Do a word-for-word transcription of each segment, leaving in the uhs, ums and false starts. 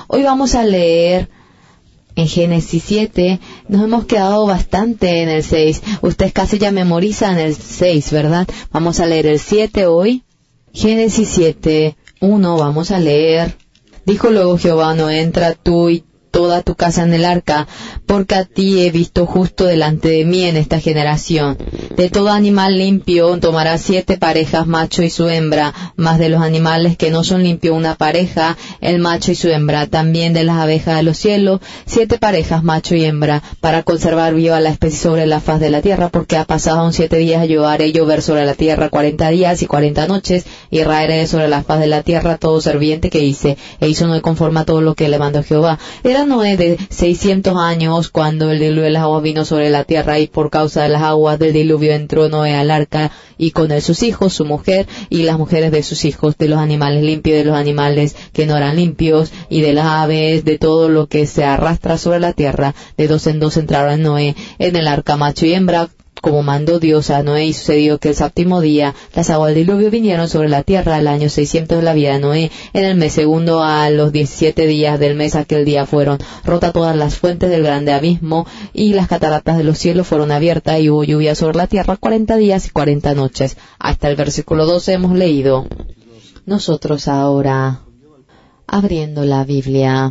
Hoy vamos a leer en Génesis siete. Nos hemos quedado bastante en el seis. Ustedes casi ya memorizan el seis, ¿verdad? Vamos a leer el siete hoy. Génesis siete, uno, vamos a leer. Dijo luego Jehová: no entra tú y toda tu casa en el arca, porque a ti he visto justo delante de mí en esta generación. De todo animal limpio tomarás siete parejas, macho y su hembra, más de los animales que no son limpios una pareja, el macho y su hembra. También de las abejas de los cielos, siete parejas, macho y hembra, para conservar viva la especie sobre la faz de la tierra, porque ha pasado aún siete días, yo haré llover sobre la tierra cuarenta días y cuarenta noches, y raeré sobre la faz de la tierra todo ser viviente que hice. E hizo Noé conforme a todo lo que le mandó Jehová. Era Noé de seiscientos años cuando el diluvio de las aguas vino sobre la tierra, y por causa de las aguas del diluvio entró Noé al arca, y con él sus hijos, su mujer, y las mujeres de sus hijos, de los animales limpios y de los animales que no eran limpios, y de las aves, de todo lo que se arrastra sobre la tierra. De dos en dos entraron Noé en el arca, macho y hembra, como mandó Dios a Noé. Y sucedió que el séptimo día las aguas del diluvio vinieron sobre la tierra al año seiscientos de la vida de Noé. En el mes segundo, a los diecisiete días del mes aquel día, fueron rotas todas las fuentes del grande abismo, y las cataratas de los cielos fueron abiertas, y hubo lluvia sobre la tierra cuarenta días y cuarenta noches. Hasta el versículo doce hemos leído. Nosotros ahora, abriendo la Biblia,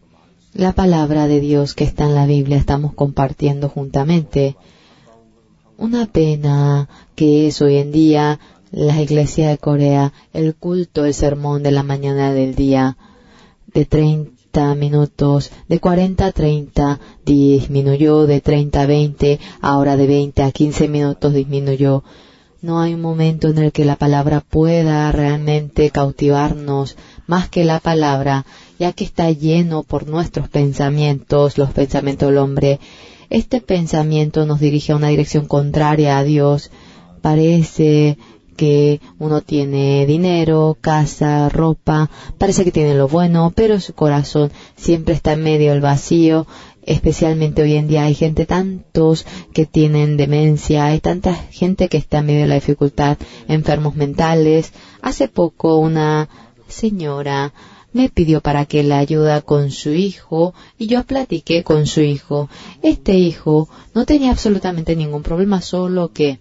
la palabra de Dios que está en la Biblia, estamos compartiendo juntamente. Una pena que es hoy en día la iglesia de Corea, el culto, el sermón de la mañana del día, de treinta minutos, de cuarenta a treinta, disminuyó, de treinta a veinte, ahora de veinte a quince minutos disminuyó. No hay un momento en el que la palabra pueda realmente cautivarnos más que la palabra, ya que está lleno por nuestros pensamientos, los pensamientos del hombre. Este pensamiento nos dirige a una dirección contraria a Dios. Parece que uno tiene dinero, casa, ropa, parece que tiene lo bueno, pero su corazón siempre está en medio del vacío. Especialmente hoy en día hay gente, tantos que tienen demencia, hay tanta gente que está en medio de la dificultad, enfermos mentales. Hace poco una señora me pidió para que la ayuda con su hijo, y yo platiqué con su hijo. Este hijo no tenía absolutamente ningún problema, solo que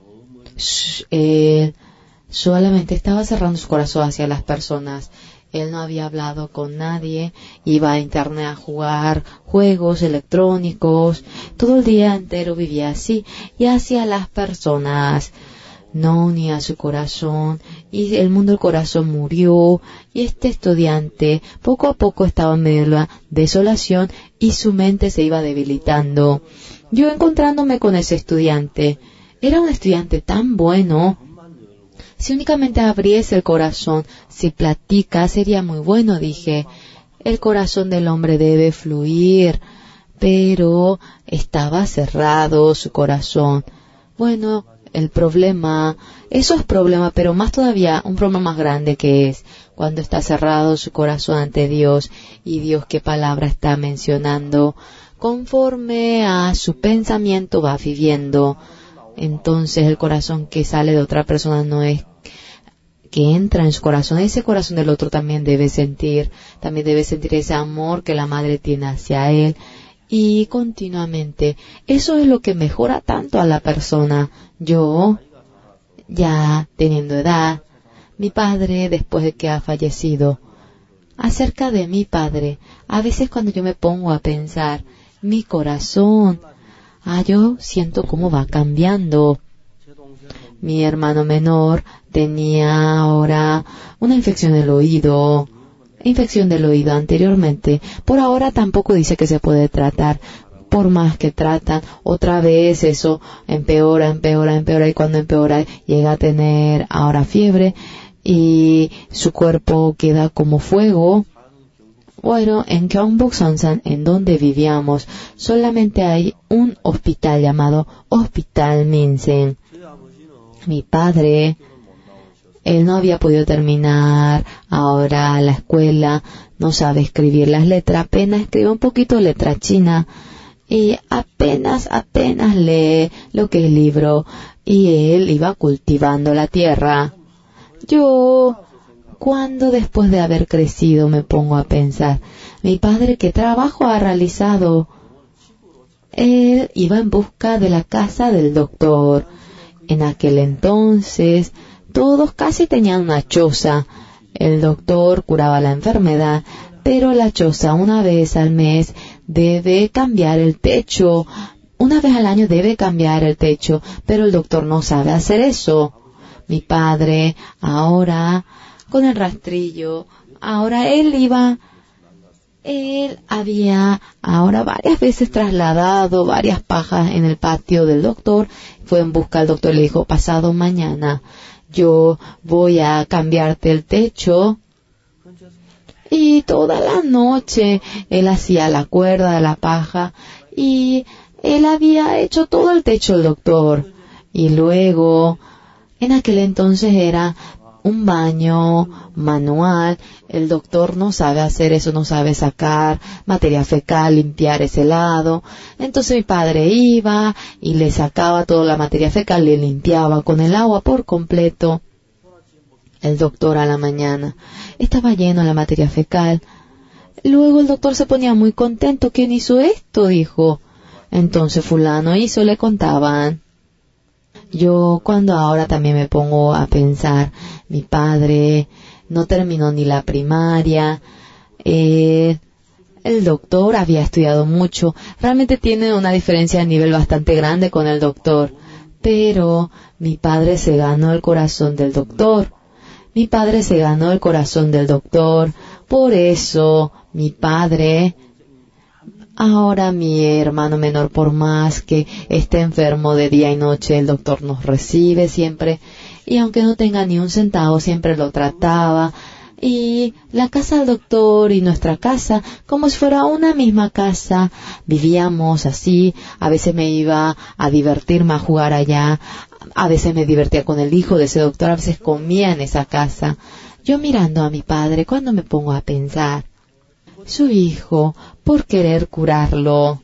él solamente estaba cerrando su corazón hacia las personas. Él no había hablado con nadie, iba a internet a jugar juegos electrónicos, todo el día entero vivía así, y hacia las personas no unía su corazón, y el mundo del corazón murió, y este estudiante poco a poco estaba en medio de la desolación, y su mente se iba debilitando. Yo, encontrándome con ese estudiante, era un estudiante tan bueno. Si únicamente abriese el corazón, si platica, sería muy bueno, dije. El corazón del hombre debe fluir, pero estaba cerrado su corazón. Bueno, el problema, eso es problema, pero más todavía, un problema más grande que es cuando está cerrado su corazón ante Dios, y Dios qué palabra está mencionando, conforme a su pensamiento va viviendo. Entonces el corazón que sale de otra persona no es que entra en su corazón, ese corazón del otro también debe sentir, también debe sentir ese amor que la madre tiene hacia él. Y continuamente, eso es lo que mejora tanto a la persona. Yo, ya teniendo edad, mi padre, después de que ha fallecido, acerca de mi padre, a veces cuando yo me pongo a pensar, mi corazón, ah, yo siento cómo va cambiando. Mi hermano menor tenía ahora una infección del oído, infección del oído anteriormente. Por ahora tampoco dice que se puede tratar. Por más que tratan, otra vez eso empeora, empeora, empeora, y cuando empeora llega a tener ahora fiebre y su cuerpo queda como fuego. Bueno, en Gyeongbuk-Sonsan, en donde vivíamos, solamente hay un hospital llamado Hospital Minsen. Mi padre, él no había podido terminar ahora la escuela, no sabe escribir las letras, apenas escribe un poquito de letra china, y apenas, apenas lee lo que es el libro, y él iba cultivando la tierra. Yo Cuando después de haber crecido me pongo a pensar, mi padre qué trabajo ha realizado. Él iba en busca de la casa del doctor. En aquel entonces todos casi tenían una choza. El doctor curaba la enfermedad, pero la choza una vez al mes debe cambiar el techo. Una vez al año debe cambiar el techo, pero el doctor no sabe hacer eso. Mi padre, ahora, con el rastrillo, ahora él iba, él había ahora varias veces trasladado varias pajas en el patio del doctor. Fue en busca del doctor y le dijo, pasado mañana yo voy a cambiarte el techo. Y toda la noche él hacía la cuerda de la paja y él había hecho todo el techo del doctor. Y luego, en aquel entonces era un baño manual. El doctor no sabe hacer eso, no sabe sacar materia fecal, limpiar ese lado. Entonces mi padre iba y le sacaba toda la materia fecal, le limpiaba con el agua por completo. El doctor a la mañana estaba lleno de la materia fecal. Luego el doctor se ponía muy contento. ¿Quién hizo esto?, dijo. Entonces fulano hizo, le contaban. Yo cuando ahora también me pongo a pensar, mi padre no terminó ni la primaria, eh, el doctor había estudiado mucho, realmente tiene una diferencia de nivel bastante grande con el doctor, pero mi padre se ganó el corazón del doctor, mi padre se ganó el corazón del doctor, por eso mi padre... Ahora mi hermano menor, por más que esté enfermo de día y noche, el doctor nos recibe siempre, y aunque no tenga ni un centavo, siempre lo trataba, y la casa del doctor y nuestra casa, como si fuera una misma casa, vivíamos así. A veces me iba a divertirme, a jugar allá, a veces me divertía con el hijo de ese doctor, a veces comía en esa casa. Yo mirando a mi padre, cuando me pongo a pensar, su hijo, por querer curarlo,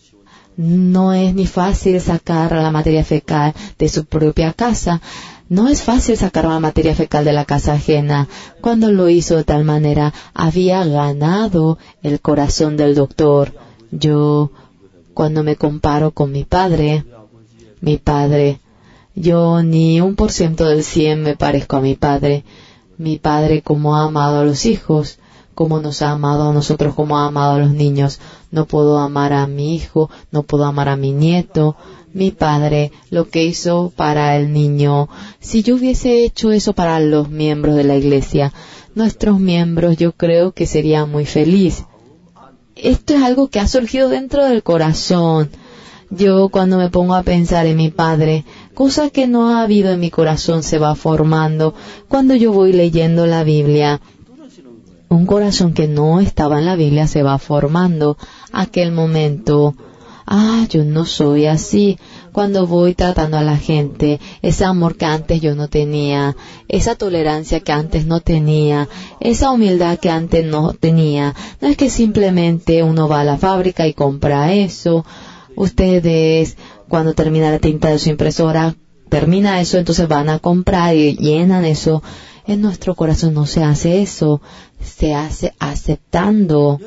no es ni fácil sacar la materia fecal de su propia casa, no es fácil sacar la materia fecal de la casa ajena. Cuando lo hizo de tal manera, había ganado el corazón del doctor. Yo, cuando me comparo con mi padre, mi padre, yo ni un por ciento del cien me parezco a mi padre. Mi padre, como ha amado a los hijos, como nos ha amado a nosotros, como ha amado a los niños. No puedo amar a mi hijo, no puedo amar a mi nieto. Mi padre, lo que hizo para el niño, si yo hubiese hecho eso para los miembros de la iglesia, nuestros miembros, yo creo que sería muy feliz. Esto es algo que ha surgido dentro del corazón. Yo cuando me pongo a pensar en mi padre, cosa que no ha habido en mi corazón se va formando cuando yo voy leyendo la Biblia. Un corazón que no estaba en la Biblia se va formando. Aquel momento, ah, yo no soy así. Cuando voy tratando a la gente, ese amor que antes yo no tenía, esa tolerancia que antes no tenía, esa humildad que antes no tenía. No es que simplemente uno va a la fábrica y compra eso. Ustedes, cuando termina la tinta de su impresora, termina eso, entonces van a comprar y llenan eso. En nuestro corazón no se hace eso, se hace aceptando.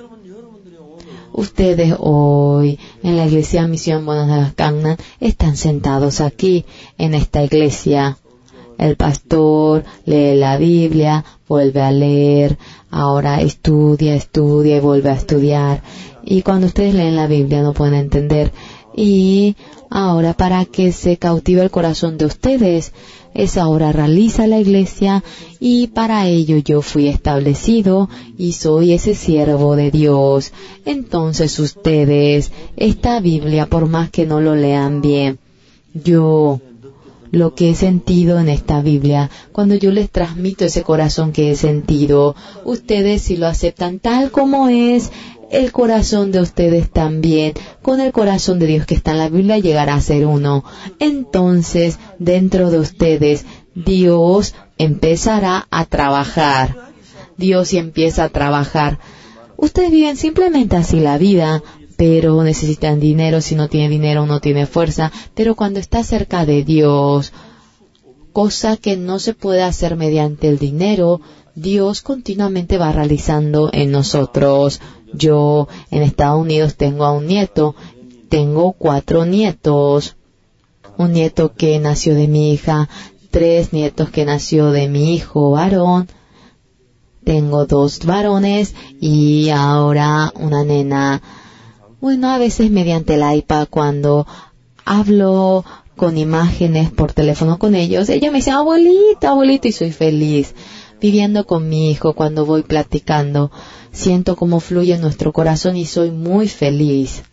Ustedes hoy en la iglesia Misión Buenos de las Cagnan están sentados aquí en esta iglesia. El pastor lee la Biblia, vuelve a leer, ahora estudia, estudia y vuelve a estudiar. Y cuando ustedes leen la Biblia no pueden entender. Y ahora para que se cautive el corazón de ustedes, esa obra realiza la iglesia y para ello yo fui establecido y soy ese siervo de Dios. Entonces ustedes, esta Biblia, por más que no lo lean bien, yo, lo que he sentido en esta Biblia, cuando yo les transmito ese corazón que he sentido, ustedes si lo aceptan tal como es, el corazón de ustedes también, con el corazón de Dios que está en la Biblia, llegará a ser uno. Entonces, dentro de ustedes, Dios empezará a trabajar. Dios empieza a trabajar. Ustedes viven simplemente así la vida, pero necesitan dinero. Si no tiene dinero, no tiene fuerza. Pero cuando está cerca de Dios, cosa que no se puede hacer mediante el dinero, Dios continuamente va realizando en nosotros. Yo en Estados Unidos tengo a un nieto, tengo cuatro nietos. Un nieto que nació de mi hija, tres nietos que nació de mi hijo varón. Tengo dos varones y ahora una nena. Bueno, a veces mediante el iPad cuando hablo con imágenes por teléfono con ellos, ella me dice, abuelita, abuelita, y soy feliz. Viviendo con mi hijo, cuando voy platicando, siento cómo fluye nuestro corazón y soy muy feliz.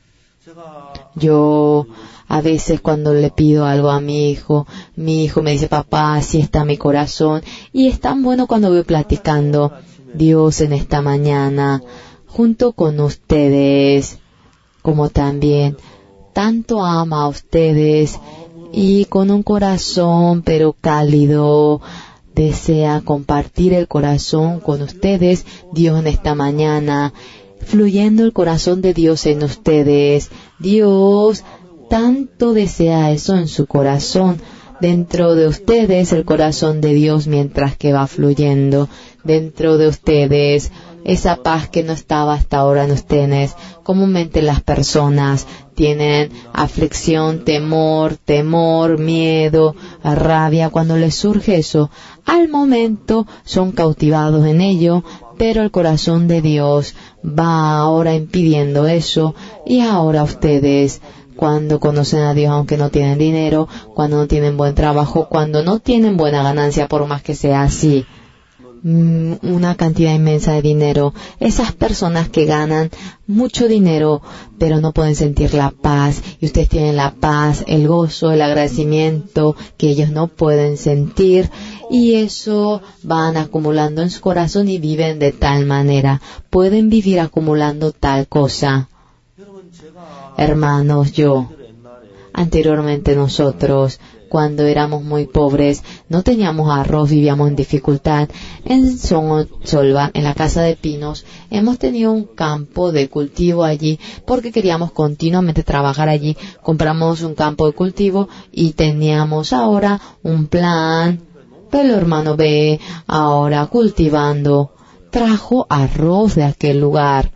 Yo, a veces cuando le pido algo a mi hijo, mi hijo me dice, papá, así está mi corazón. Y es tan bueno cuando voy platicando. Dios en esta mañana, junto con ustedes, como también, tanto ama a ustedes y con un corazón pero cálido, desea compartir el corazón con ustedes. Dios en esta mañana, fluyendo el corazón de Dios en ustedes. Dios tanto desea eso en su corazón. Dentro de ustedes el corazón de Dios mientras que va fluyendo. Dentro de ustedes esa paz que no estaba hasta ahora en ustedes. Comúnmente las personas tienen aflicción, temor, temor, miedo, rabia. Cuando les surge eso, al momento son cautivados en ello, pero el corazón de Dios va ahora impidiendo eso. Y ahora ustedes, cuando conocen a Dios aunque no tienen dinero, cuando no tienen buen trabajo, cuando no tienen buena ganancia, por más que sea así, una cantidad inmensa de dinero, esas personas que ganan mucho dinero pero no pueden sentir la paz, y ustedes tienen la paz, el gozo, el agradecimiento que ellos no pueden sentir, y eso van acumulando en su corazón y viven de tal manera, pueden vivir acumulando tal cosa. Hermanos, yo anteriormente nosotros, cuando éramos muy pobres, no teníamos arroz, vivíamos en dificultad. En Sonsolva, en la casa de pinos, hemos tenido un campo de cultivo allí porque queríamos continuamente trabajar allí. Compramos un campo de cultivo y teníamos ahora un plan. Pero el hermano ve ahora cultivando. Trajo arroz de aquel lugar.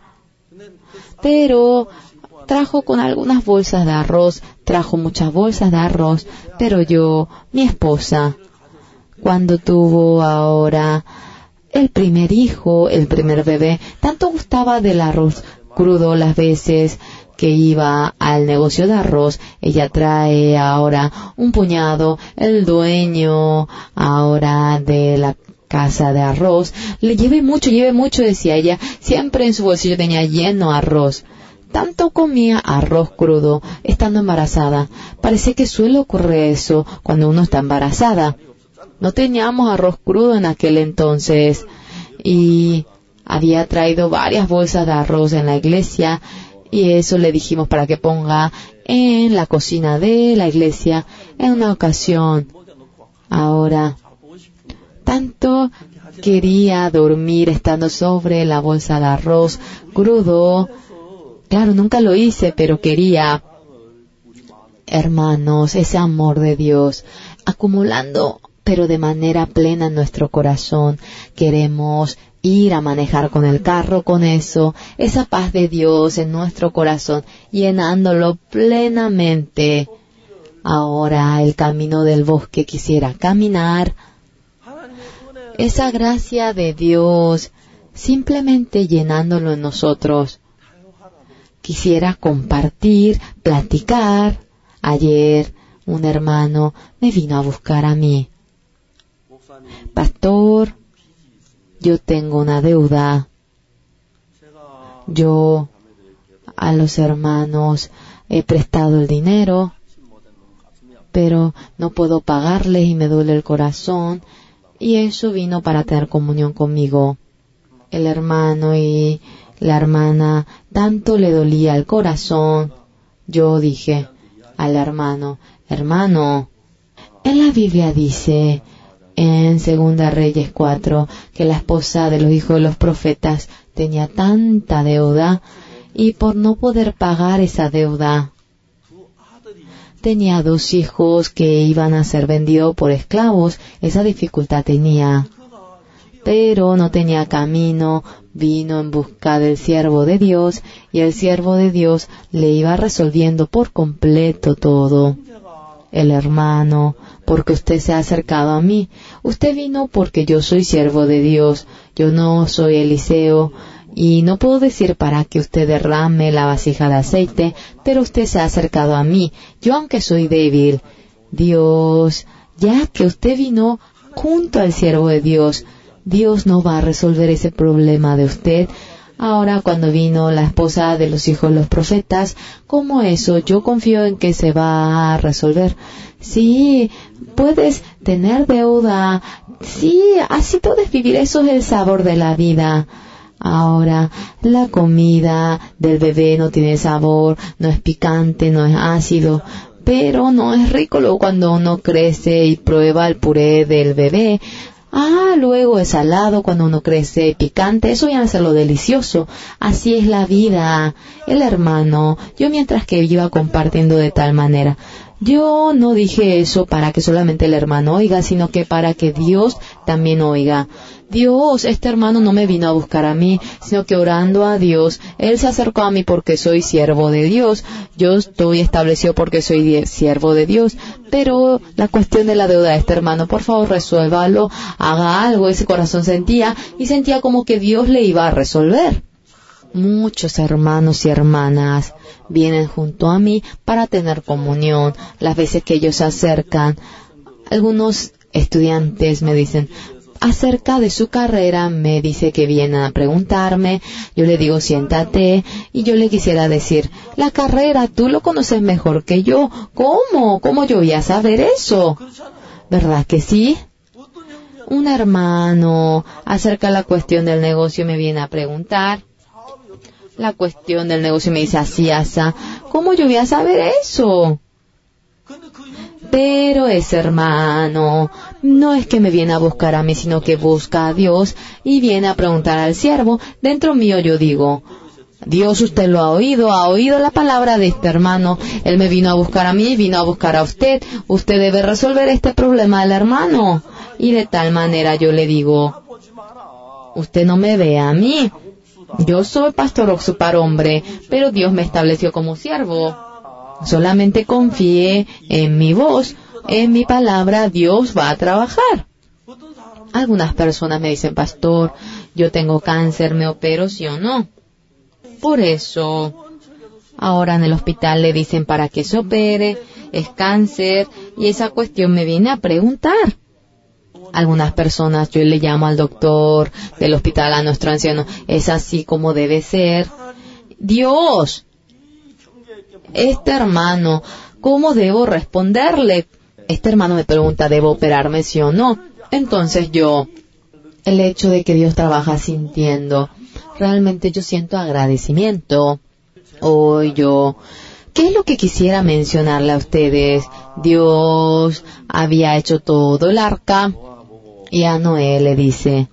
Pero trajo con algunas bolsas de arroz, trajo muchas bolsas de arroz, pero yo, mi esposa, cuando tuvo ahora el primer hijo, el primer bebé, tanto gustaba del arroz crudo las veces que iba al negocio de arroz. Ella trae ahora un puñado, el dueño ahora de la casa de arroz, le lleve mucho, lleve mucho, decía ella, siempre en su bolsillo tenía lleno arroz. Tanto comía arroz crudo estando embarazada. Parece que suele ocurrir eso cuando uno está embarazada. No teníamos arroz crudo en aquel entonces y había traído varias bolsas de arroz en la iglesia, y eso le dijimos para que ponga en la cocina de la iglesia en una ocasión. Ahora, tanto quería dormir estando sobre la bolsa de arroz crudo. Claro, nunca lo hice, pero quería. Hermanos, ese amor de Dios acumulando, pero de manera plena en nuestro corazón. Queremos ir a manejar con el carro con eso, esa paz de Dios en nuestro corazón, llenándolo plenamente. Ahora el camino del bosque quisiera caminar. Esa gracia de Dios simplemente llenándolo en nosotros. Quisiera compartir, platicar. Ayer un hermano me vino a buscar a mí. Pastor, yo tengo una deuda. Yo a los hermanos he prestado el dinero, pero no puedo pagarles y me duele el corazón. Y eso vino para tener comunión conmigo. El hermano y la hermana tanto le dolía el corazón. Yo dije al hermano, hermano, en la Biblia dice en Segunda Reyes cuatro que la esposa de los hijos de los profetas tenía tanta deuda, y por no poder pagar esa deuda tenía dos hijos que iban a ser vendidos por esclavos. Esa dificultad tenía. pero no tenía camino. Vino en busca del siervo de Dios y el siervo de Dios le iba resolviendo por completo todo. El hermano, porque usted se ha acercado a mí. Usted vino porque yo soy siervo de Dios. Yo no soy Eliseo y no puedo decir para que usted derrame la vasija de aceite, pero usted se ha acercado a mí. Yo, aunque soy débil, Dios, ya que usted vino junto al siervo de Dios, Dios no va a resolver ese problema de usted. Ahora, cuando vino la esposa de los hijos de los profetas, ¿cómo eso? Yo confío en que se va a resolver. Sí, puedes tener deuda. Sí, así puedes vivir. Eso es el sabor de la vida. Ahora, la comida del bebé no tiene sabor, no es picante, no es ácido, pero no es rico luego cuando uno crece y prueba el puré del bebé. Ah, luego es salado cuando uno crece, picante, eso viene a ser lo delicioso. Así es la vida. El hermano, yo mientras que iba compartiendo de tal manera, yo no dije eso para que solamente el hermano oiga, sino que para que Dios también oiga. Dios, este hermano no me vino a buscar a mí, sino que orando a Dios, Él se acercó a mí porque soy siervo de Dios. Yo estoy establecido porque soy siervo de Dios. Pero la cuestión de la deuda de este hermano, por favor, resuélvalo, haga algo. Ese corazón sentía, y sentía como que Dios le iba a resolver. Muchos hermanos y hermanas vienen junto a mí para tener comunión. Las veces que ellos se acercan, algunos estudiantes me dicen, acerca de su carrera, me dice que vienen a preguntarme. Yo le digo, siéntate, y yo le quisiera decir, la carrera, tú lo conoces mejor que yo. ¿Cómo? ¿Cómo yo voy a saber eso? ¿Verdad que sí? Un hermano acerca de la cuestión del negocio me viene a preguntar. La cuestión del negocio me dice así, así. ¿Cómo yo voy a saber eso? Pero ese hermano no es que me viene a buscar a mí, sino que busca a Dios y viene a preguntar al siervo. Dentro mío yo digo, Dios, usted lo ha oído, ha oído la palabra de este hermano. Él me vino a buscar a mí, vino a buscar a usted. Usted debe resolver este problema del hermano. Y de tal manera yo le digo, usted no me ve a mí. Yo soy pastor Oxupar hombre, pero Dios me estableció como siervo. Solamente confíe en mi voz, en mi palabra, Dios va a trabajar. Algunas personas me dicen, pastor, yo tengo cáncer, ¿me opero, sí o no? Por eso, ahora en el hospital le dicen para que se opere, es cáncer, y esa cuestión me viene a preguntar. Algunas personas, yo le llamo al doctor del hospital, a nuestro anciano, es así como debe ser. Dios, este hermano, ¿cómo debo responderle? Este hermano me pregunta, ¿debo operarme sí o no? Entonces yo, el hecho de que Dios trabaja sintiendo, realmente yo siento agradecimiento. Hoy yo, ¿qué es lo que quisiera mencionarle a ustedes? Dios había hecho todo el arca, y a Noé le dice,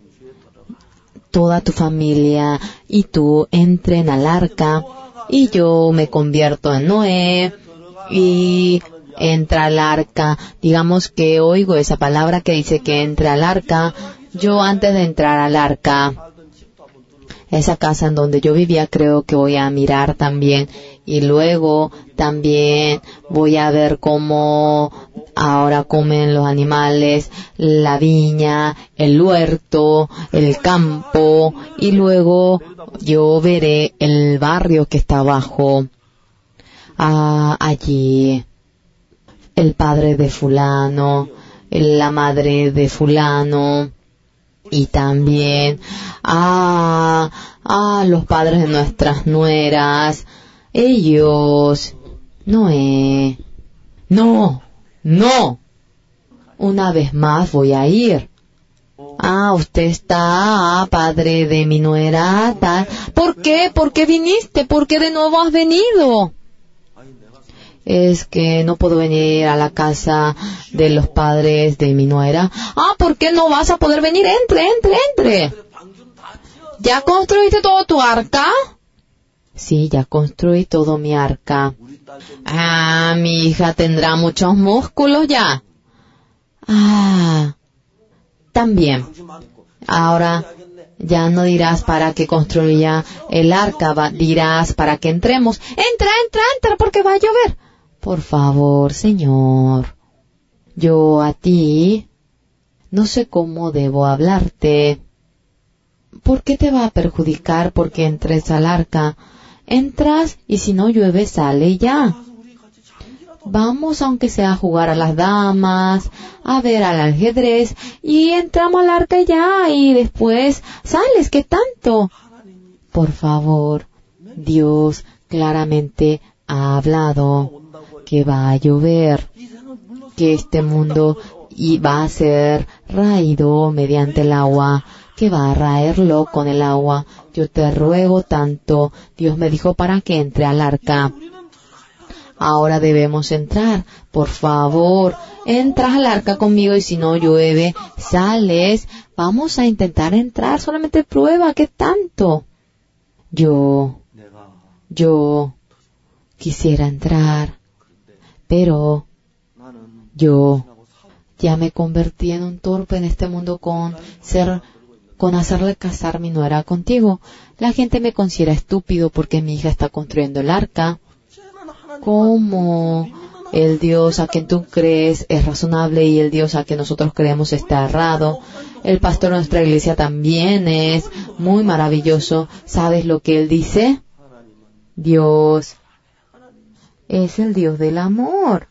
toda tu familia y tú entren al arca, y yo me convierto en Noé, y entra al arca. Digamos que oigo esa palabra que dice que entre al arca. Yo antes de entrar al arca, esa casa en donde yo vivía, creo que voy a mirar también, y luego también voy a ver cómo ahora comen los animales, la viña, el huerto, el campo, y luego yo veré el barrio que está abajo. Ah, allí el padre de fulano, la madre de fulano, y también ah, ah, los padres de nuestras nueras. Ellos, Noé, no, no, una vez más voy a ir. Ah, usted está, ah, padre de mi nuera, tal. ¿Por qué? ¿Por qué viniste? ¿Por qué de nuevo has venido? Es que no puedo venir a la casa de los padres de mi nuera. Ah, ¿por qué no vas a poder venir? Entre, entre, entre. ¿Ya construiste todo tu arca? Sí, ya construí todo mi arca. Ah, mi hija tendrá muchos músculos ya. Ah, también. Ahora ya no dirás para que construya el arca, va, dirás para que entremos. Entra, entra, entra, porque va a llover. Por favor, Señor, yo a ti no sé cómo debo hablarte. ¿Por qué te va a perjudicar porque entres al arca? Entras y si no llueve, sale ya. Vamos, aunque sea a jugar a las damas, a ver al ajedrez, y entramos al arca ya, y después sales, ¿qué tanto? Por favor, Dios claramente ha hablado que va a llover, que este mundo va a ser raído mediante el agua, que va a raerlo con el agua. Yo te ruego tanto, Dios me dijo para que entre al arca. Ahora debemos entrar, por favor, entras al arca conmigo y si no llueve, sales. Vamos a intentar entrar, solamente prueba, ¿qué tanto? Yo, yo quisiera entrar, pero yo ya me convertí en un torpe en este mundo con ser, con hacerle casar mi nuera contigo. La gente me considera estúpido porque mi hija está construyendo el arca. ¿Cómo el Dios a quien tú crees es razonable y el Dios a quien nosotros creemos está errado? El pastor de nuestra iglesia también es muy maravilloso. ¿Sabes lo que él dice? Dios es el Dios del amor.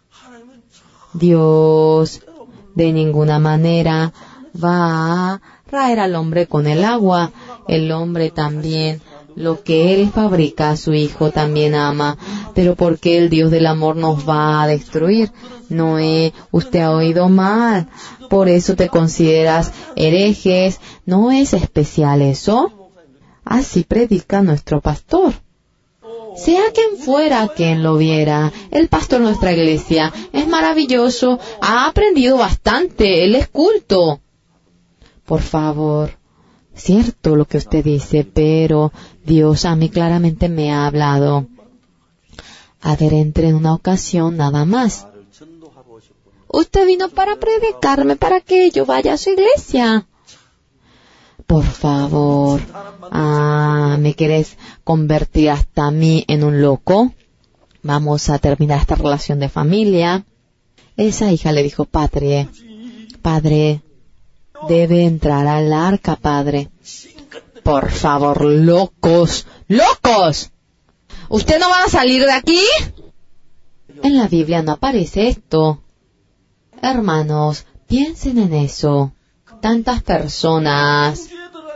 Dios de ninguna manera va a raer al hombre con el agua. El hombre también, lo que él fabrica a su hijo, también ama. Pero ¿por qué el Dios del amor nos va a destruir? Noé, usted ha oído mal. Por eso te consideras herejes. ¿No es especial eso? Así predica nuestro pastor. Sea quien fuera quien lo viera, el pastor de nuestra iglesia es maravilloso, ha aprendido bastante, él es culto. Por favor, cierto lo que usted dice, pero Dios a mí claramente me ha hablado. A ver, entre en una ocasión nada más. Usted vino para predicarme, para que yo vaya a su iglesia. Por favor, ah, ¿me querés convertir hasta a mí en un loco? Vamos a terminar esta relación de familia. Esa hija le dijo, padre, padre, debe entrar al arca, padre. Por favor, locos, locos. ¿Usted no va a salir de aquí? En la Biblia no aparece esto. Hermanos, piensen en eso. Tantas personas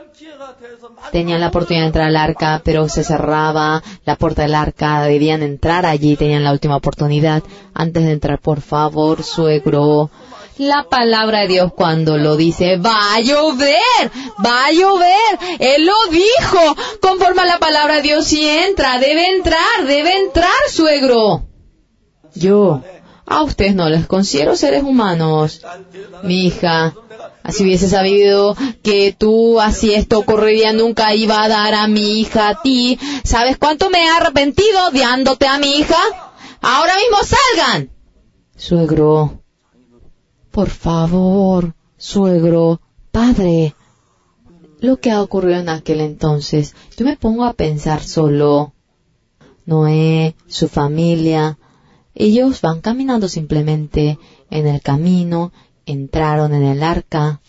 tenían la oportunidad de entrar al arca, pero se cerraba la puerta del arca, debían entrar allí, tenían la última oportunidad. Antes de entrar, por favor, suegro, la palabra de Dios cuando lo dice, va a llover, va a llover, Él lo dijo, conforme a la palabra de Dios, si entra, debe entrar, debe entrar, suegro. Yo, a ustedes no les considero seres humanos. Mi hija, si hubiese sabido que tú así esto ocurriría, nunca iba a dar a mi hija a ti. ¿Sabes cuánto me he arrepentido dándote a mi hija? ¡Ahora mismo salgan! Suegro, por favor, suegro, padre. Lo que ha ocurrido en aquel entonces, yo me pongo a pensar solo. Noé, su familia, ellos van caminando simplemente en el camino, entraron en el arca.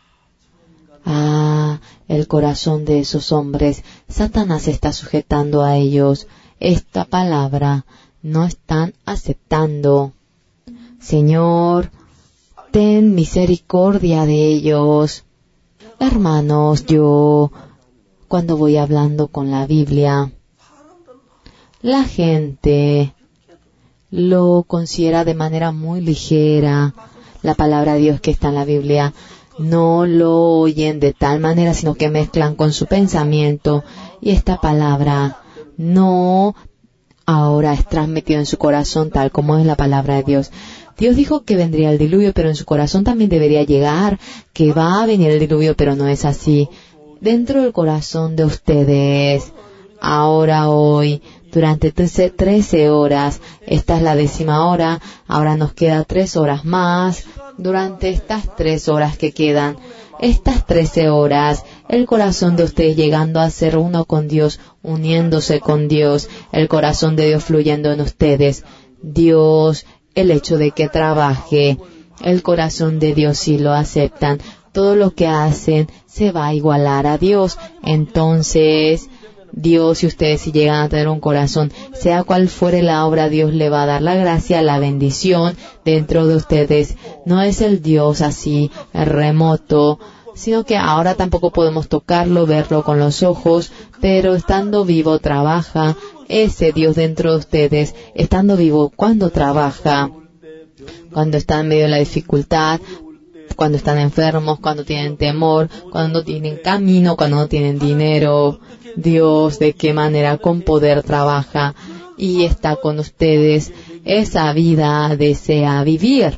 Ah, el corazón de esos hombres, Satanás está sujetando a ellos. Esta palabra no están aceptando. Señor, ten misericordia de ellos. Hermanos, yo, cuando voy hablando con la Biblia, la gente lo considera de manera muy ligera. La palabra de Dios que está en la Biblia no lo oyen de tal manera, sino que mezclan con su pensamiento. Y esta palabra no ahora es transmitida en su corazón tal como es la palabra de Dios. Dios dijo que vendría el diluvio, pero en su corazón también debería llegar que va a venir el diluvio, pero no es así. Dentro del corazón de ustedes, ahora, hoy, durante trece horas. Esta es la décima hora. Ahora nos queda tres horas más. Durante estas tres horas que quedan, estas trece horas, el corazón de ustedes llegando a ser uno con Dios, uniéndose con Dios, el corazón de Dios fluyendo en ustedes. Dios, el hecho de que trabaje, el corazón de Dios, si lo aceptan, todo lo que hacen se va a igualar a Dios. Entonces, Dios, si ustedes si llegan a tener un corazón, sea cual fuere la obra, Dios le va a dar la gracia, la bendición dentro de ustedes. No es el Dios así remoto, sino que ahora tampoco podemos tocarlo, verlo con los ojos, pero estando vivo trabaja ese Dios dentro de ustedes. Estando vivo, cuando trabaja, cuando está en medio de la dificultad, cuando están enfermos, cuando tienen temor, cuando no tienen camino, cuando no tienen dinero, Dios de qué manera con poder trabaja y está con ustedes. Esa vida desea vivir.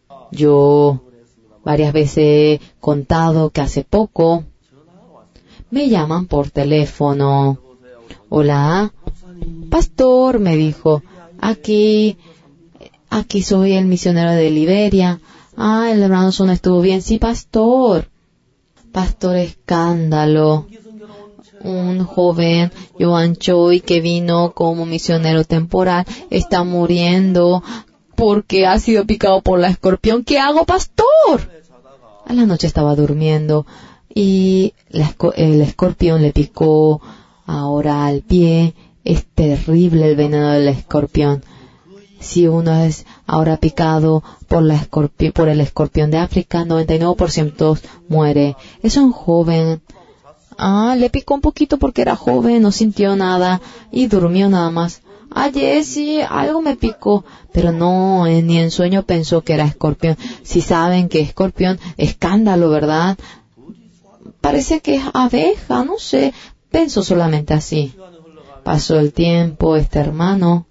Yo varias veces he contado que hace poco me llaman por teléfono. Hola, pastor, me dijo, aquí, aquí soy el misionero de Liberia. Ah, el hermano Son estuvo bien. Sí, pastor. Pastor, escándalo. Un joven, Joan Choi, que vino como misionero temporal, está muriendo porque ha sido picado por la escorpión. ¿Qué hago, pastor? A la noche estaba durmiendo y la, el escorpión le picó ahora al pie. Es terrible el veneno del escorpión. Si uno es ahora picado por la escorpi- por el escorpión de África, noventa y nueve por ciento muere. Es un joven. Ah, le picó un poquito porque era joven, no sintió nada y durmió nada más. Ah, Jessy, algo me picó, pero no, eh, ni en sueño pensó que era escorpión. Si saben que escorpión, escándalo, ¿verdad? Parece que es abeja, no sé, pensó solamente así. Pasó el tiempo, este hermano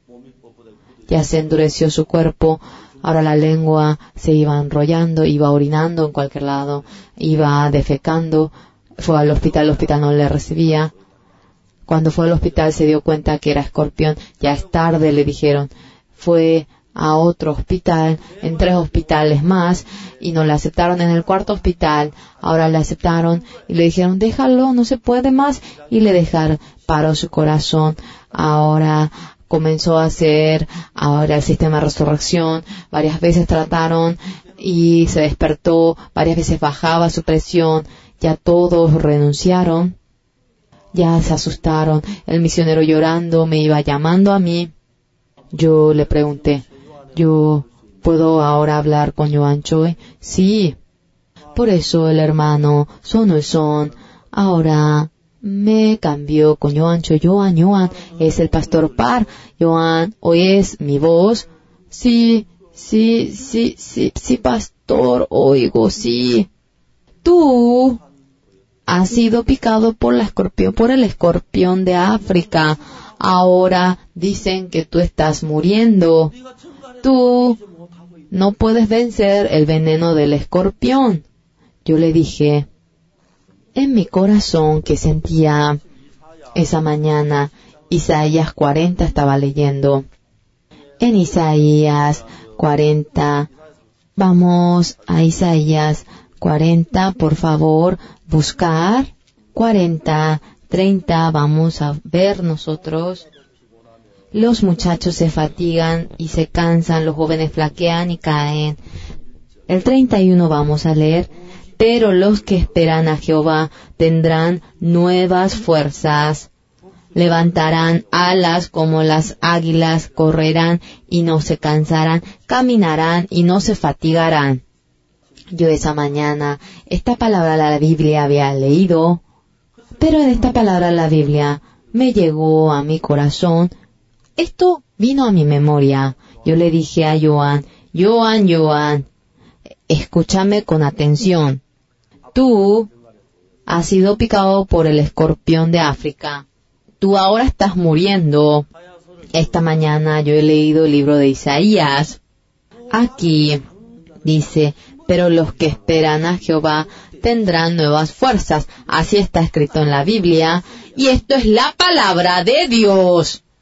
ya se endureció su cuerpo, ahora la lengua se iba enrollando, iba orinando en cualquier lado, iba defecando, fue al hospital, el hospital no le recibía. Cuando fue al hospital se dio cuenta que era escorpión, ya es tarde, le dijeron. Fue a otro hospital, en tres hospitales más, y no le aceptaron en el cuarto hospital. Ahora le aceptaron y le dijeron, déjalo, no se puede más, y le dejaron, paró su corazón. Ahora comenzó a hacer ahora el sistema de resurrección, varias veces trataron y se despertó, varias veces bajaba su presión, ya todos renunciaron, ya se asustaron, el misionero llorando me iba llamando a mí. Yo le pregunté, ¿yo puedo ahora hablar con Joan Choi? Sí. Por eso el hermano Son y Son ahora me cambió con Joan Choi. Joan, Joan, es el pastor Par. Joan, ¿oyes mi voz? Sí, sí, sí, sí, sí, pastor, oigo, sí. Tú has sido picado por la escorpión, por el escorpión de África. Ahora dicen que tú estás muriendo. Tú no puedes vencer el veneno del escorpión. Yo le dije, en mi corazón que sentía esa mañana, Isaías cuarenta estaba leyendo. En Isaías cuarenta, vamos a Isaías cuarenta, por favor, buscar. cuarenta, treinta, vamos a ver nosotros. Los muchachos se fatigan y se cansan, los jóvenes flaquean y caen. El treinta y uno vamos a leer. Pero los que esperan a Jehová tendrán nuevas fuerzas. Levantarán alas como las águilas, correrán y no se cansarán, caminarán y no se fatigarán. Yo esa mañana, esta palabra de la Biblia había leído, pero en esta palabra de la Biblia me llegó a mi corazón. Esto vino a mi memoria. Yo le dije a Joan, Joan, Joan, escúchame con atención. Tú has sido picado por el escorpión de África. Tú ahora estás muriendo. Esta mañana yo he leído el libro de Isaías. Aquí dice, pero los que esperan a Jehová tendrán nuevas fuerzas. Así está escrito en la Biblia. Y esto es la palabra de Dios.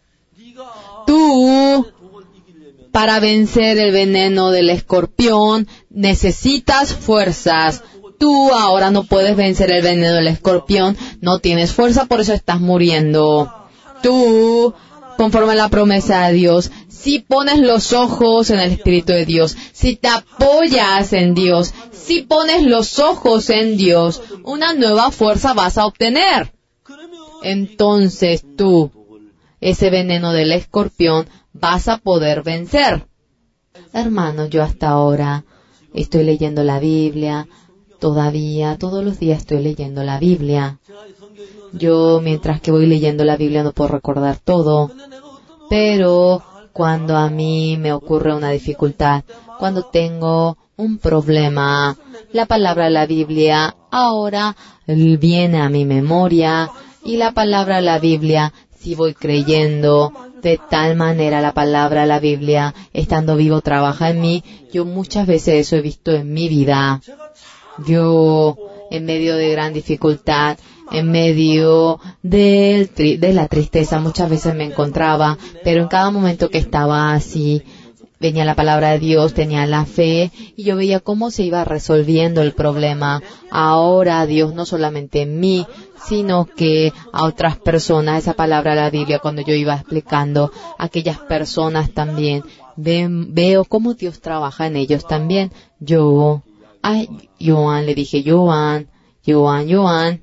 Tú, para vencer el veneno del escorpión, necesitas fuerzas. Tú ahora no puedes vencer el veneno del escorpión, no tienes fuerza, por eso estás muriendo. Tú, conforme a la promesa de Dios, si pones los ojos en el Espíritu de Dios, si te apoyas en Dios, si pones los ojos en Dios, una nueva fuerza vas a obtener. Entonces tú, ese veneno del escorpión, vas a poder vencer. Hermano, yo hasta ahora estoy leyendo la Biblia, todavía, todos los días estoy leyendo la Biblia. Yo, mientras que voy leyendo la Biblia, no puedo recordar todo, pero cuando a mí me ocurre una dificultad, cuando tengo un problema, la palabra de la Biblia ahora viene a mi memoria, y la palabra de la Biblia, si voy creyendo, de tal manera la palabra de la Biblia, estando vivo, trabaja en mí. Yo muchas veces eso he visto en mi vida. Yo, en medio de gran dificultad, en medio del tri- de la tristeza, muchas veces me encontraba, pero en cada momento que estaba así, venía la palabra de Dios, tenía la fe, y yo veía cómo se iba resolviendo el problema. Ahora Dios no solamente en mí, sino que a otras personas, esa palabra de la Biblia, cuando yo iba explicando, a aquellas personas también, ve, veo cómo Dios trabaja en ellos también. Yo, ay, Joan, le dije, Joan, Joan, Joan,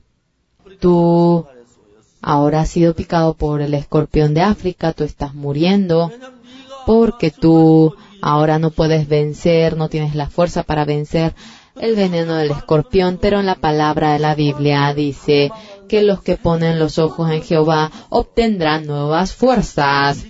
tú ahora has sido picado por el escorpión de África, tú estás muriendo, porque tú ahora no puedes vencer, no tienes la fuerza para vencer el veneno del escorpión, pero en la palabra de la Biblia dice que los que ponen los ojos en Jehová obtendrán nuevas fuerzas.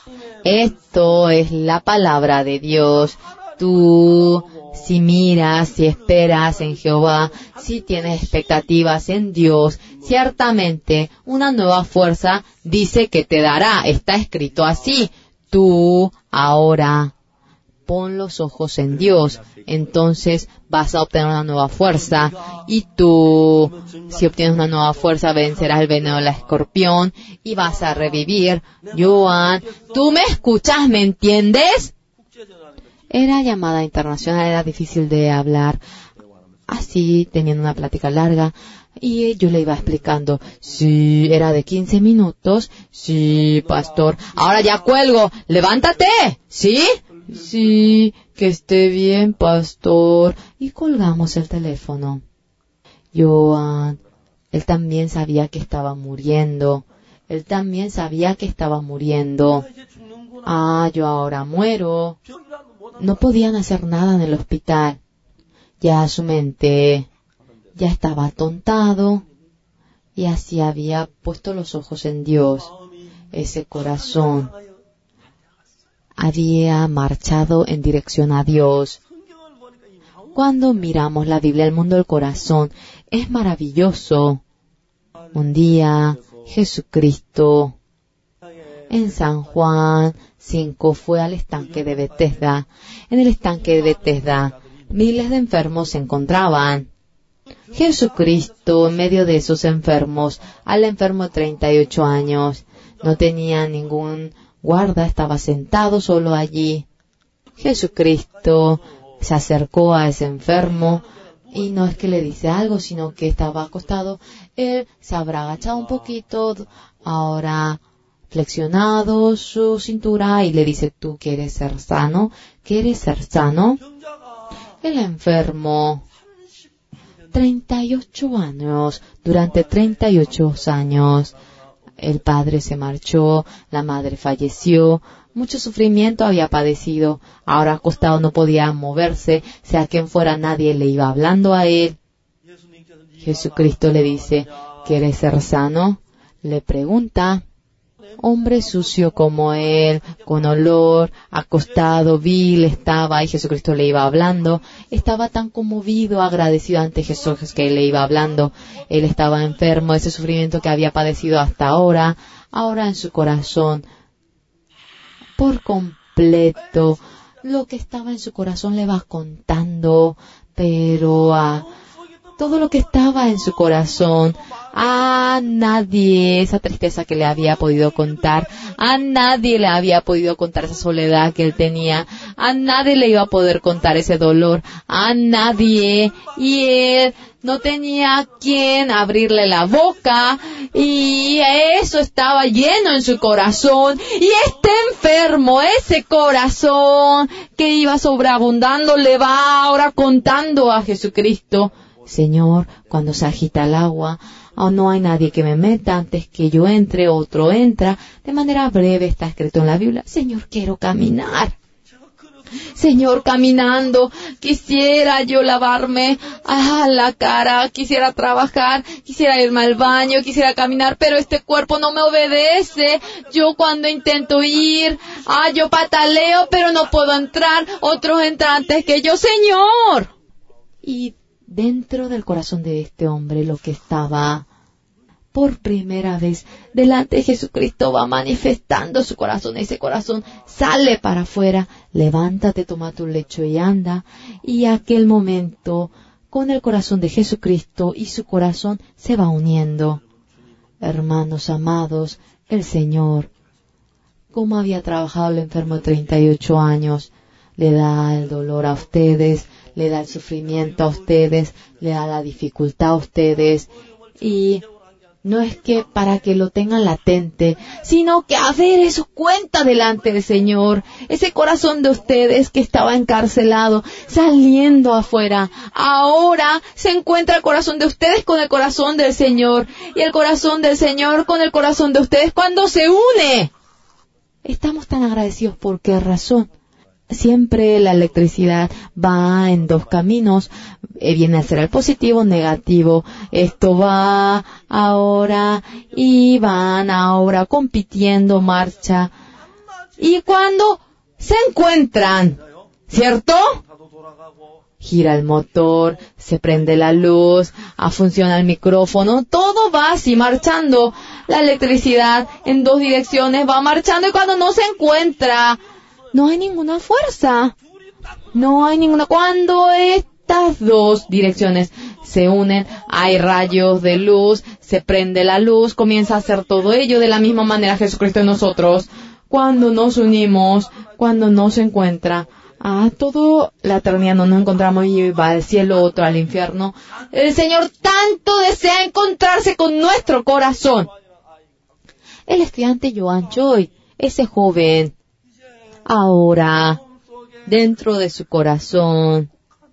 Esto es la palabra de Dios. Tú, si miras, si esperas en Jehová, si tienes expectativas en Dios, ciertamente una nueva fuerza dice que te dará. Está escrito así. Tú ahora pon los ojos en Dios, entonces vas a obtener una nueva fuerza, y tú, si obtienes una nueva fuerza, vencerás el veneno del escorpión y vas a revivir. Joan, ¿tú me escuchas? ¿Me entiendes? Era llamada internacional, era difícil de hablar así, teniendo una plática larga, y yo le iba explicando. Sí, era de quince minutos. Sí, pastor. Ahora ya cuelgo. Levántate. ¿Sí? Sí, que esté bien, pastor. Y colgamos el teléfono. Joan, él también sabía que estaba muriendo. Él también sabía que estaba muriendo. Ah, yo ahora muero. No podían hacer nada en el hospital. Ya su mente ya estaba atontado, y así había puesto los ojos en Dios. Ese corazón había marchado en dirección a Dios. Cuando miramos la Biblia, el mundo del corazón es maravilloso. Un día, Jesucristo, en San Juan cinco, fue al estanque de Betesda. En el estanque de Betesda, miles de enfermos se encontraban. Jesucristo, en medio de esos enfermos, al enfermo de treinta y ocho años, no tenía ningún guarda, estaba sentado solo allí. Jesucristo se acercó a ese enfermo, y no es que le dice algo, sino que estaba acostado. Él se habrá agachado un poquito, ahora flexionado su cintura, y le dice: ¿tú quieres ser sano? ¿Quieres ser sano? El enfermo, treinta y ocho años, durante treinta y ocho años, el padre se marchó, la madre falleció, mucho sufrimiento había padecido, ahora acostado no podía moverse, sea quien fuera, nadie le iba hablando a él. Jesucristo le dice: ¿quieres ser sano? Le pregunta. Hombre sucio como él, con olor, acostado, vil estaba, y Jesucristo le iba hablando. Estaba tan conmovido, agradecido ante Jesús que le iba hablando. Él estaba enfermo, ese sufrimiento que había padecido hasta ahora, ahora en su corazón, por completo, lo que estaba en su corazón le va contando, pero a todo lo que estaba en su corazón, A nadie esa tristeza que le había podido contar, a nadie le había podido contar esa soledad que él tenía, a nadie le iba a poder contar ese dolor, a nadie, y él no tenía quien abrirle la boca, y eso estaba lleno en su corazón, y este enfermo, ese corazón que iba sobreabundando, le va ahora contando a Jesucristo: Señor, cuando se agita el agua, oh, no hay nadie que me meta, antes que yo entre, otro entra. De manera breve está escrito en la Biblia: Señor, quiero caminar. Señor, caminando, quisiera yo lavarme ah, la cara, quisiera trabajar, quisiera irme al baño, quisiera caminar, pero este cuerpo no me obedece. Yo cuando intento ir, ah, yo pataleo, pero no puedo entrar. Otros entran antes que yo, Señor. Y dentro del corazón de este hombre, lo que estaba por primera vez delante de Jesucristo, va manifestando su corazón. Ese corazón sale para afuera: levántate, toma tu lecho y anda. Y aquel momento, con el corazón de Jesucristo y su corazón, se va uniendo. Hermanos amados, el Señor, como había trabajado el enfermo treinta y ocho años, le da el dolor a ustedes, le da el sufrimiento a ustedes, le da la dificultad a ustedes, y no es que para que lo tengan latente, sino que a ver eso cuenta delante del Señor. Ese corazón de ustedes que estaba encarcelado, saliendo afuera, ahora se encuentra el corazón de ustedes con el corazón del Señor, y el corazón del Señor con el corazón de ustedes cuando se une. Estamos tan agradecidos. ¿Por qué razón? Siempre la electricidad va en dos caminos, eh, viene a ser el positivo, negativo. Esto va ahora y van ahora compitiendo, marcha. Y cuando se encuentran, ¿cierto? Gira el motor, se prende la luz, ah, funciona el micrófono, todo va así marchando. La electricidad en dos direcciones va marchando, y cuando no se encuentra, no hay ninguna fuerza. No hay ninguna. Cuando estas dos direcciones se unen, hay rayos de luz, se prende la luz, comienza a hacer todo ello. De la misma manera Jesucristo en nosotros. Cuando nos unimos, cuando no se encuentra, ah, todo la eternidad no nos encontramos y va al cielo, otro al infierno. El Señor tanto desea encontrarse con nuestro corazón. El estudiante Joan Choi, ese joven, ahora, dentro de su corazón,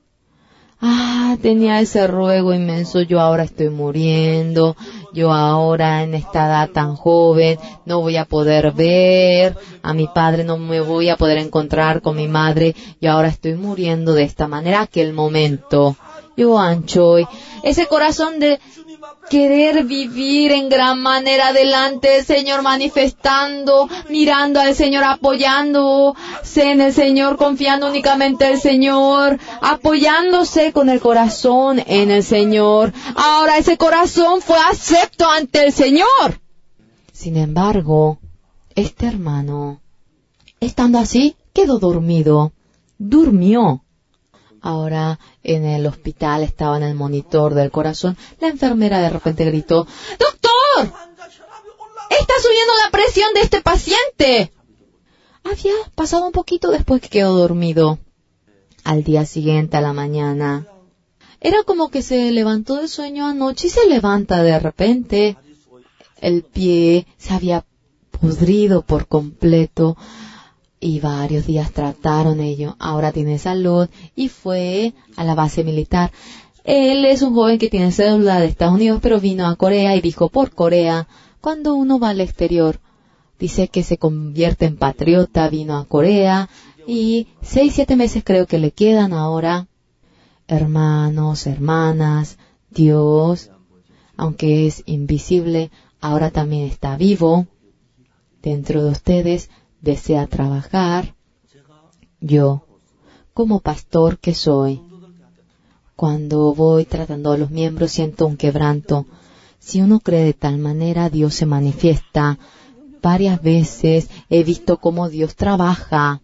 ah, tenía ese ruego inmenso: yo ahora estoy muriendo, yo ahora en esta edad tan joven no voy a poder ver a mi padre, no me voy a poder encontrar con mi madre, yo ahora estoy muriendo de esta manera. Aquel momento, Joan Choi, ese corazón de querer vivir en gran manera delante del Señor, manifestando, mirando al Señor, apoyándose en el Señor, confiando únicamente en el Señor, apoyándose con el corazón en el Señor. Ahora ese corazón fue acepto ante el Señor. Sin embargo, este hermano, estando así, quedó dormido, durmió. Ahora en el hospital estaba en el monitor del corazón. La enfermera de repente gritó: ¡Doctor! ¡Está subiendo la presión de este paciente! Había pasado un poquito después que quedó dormido. Al día siguiente, a la mañana, era como que se levantó del sueño anoche y se levanta de repente. El pie se había podrido por completo. Y varios días trataron ello. Ahora tiene salud y fue a la base militar. Él es un joven que tiene cédula de Estados Unidos, pero vino a Corea y dijo: por Corea. Cuando uno va al exterior, dice que se convierte en patriota. Vino a Corea y seis, siete meses creo que le quedan ahora. Hermanos, hermanas, Dios, aunque es invisible, ahora también está vivo dentro de ustedes. Desea trabajar. Yo, como pastor que soy, cuando voy tratando a los miembros, siento un quebranto. Si uno cree de tal manera, Dios se manifiesta. Varias veces he visto cómo Dios trabaja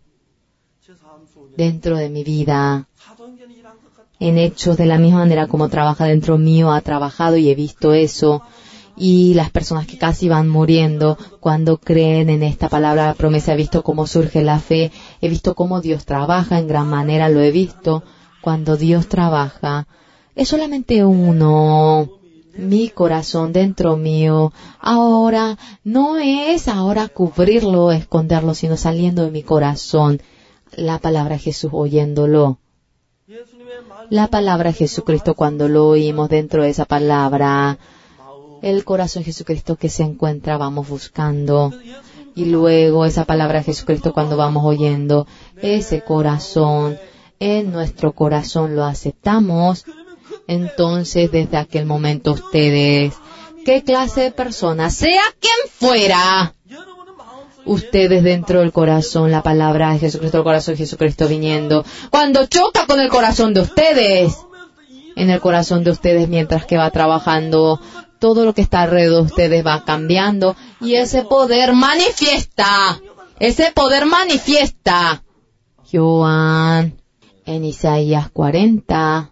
dentro de mi vida, en hechos de la misma manera como trabaja dentro mío, ha trabajado, y he visto eso. y las personas que casi van muriendo cuando creen en esta palabra de promesa. He visto cómo surge la fe, he visto cómo Dios trabaja en gran manera, lo he visto. Cuando Dios trabaja, es solamente uno, mi corazón dentro mío. Ahora, no es ahora cubrirlo, esconderlo, sino saliendo de mi corazón. La palabra de Jesús oyéndolo. La palabra de Jesucristo cuando lo oímos dentro de esa palabra. El corazón de Jesucristo que se encuentra, vamos buscando. Y luego esa palabra de Jesucristo cuando vamos oyendo. Ese corazón, en nuestro corazón lo aceptamos. Entonces desde aquel momento ustedes, ¿qué clase de persona? Sea quien fuera. Ustedes dentro del corazón, la palabra de Jesucristo, el corazón de Jesucristo viniendo. Cuando choca con el corazón de ustedes, en el corazón de ustedes mientras que va trabajando, todo lo que está alrededor de ustedes va cambiando y ese poder manifiesta. Ese poder manifiesta. Joan, en Isaías cuarenta,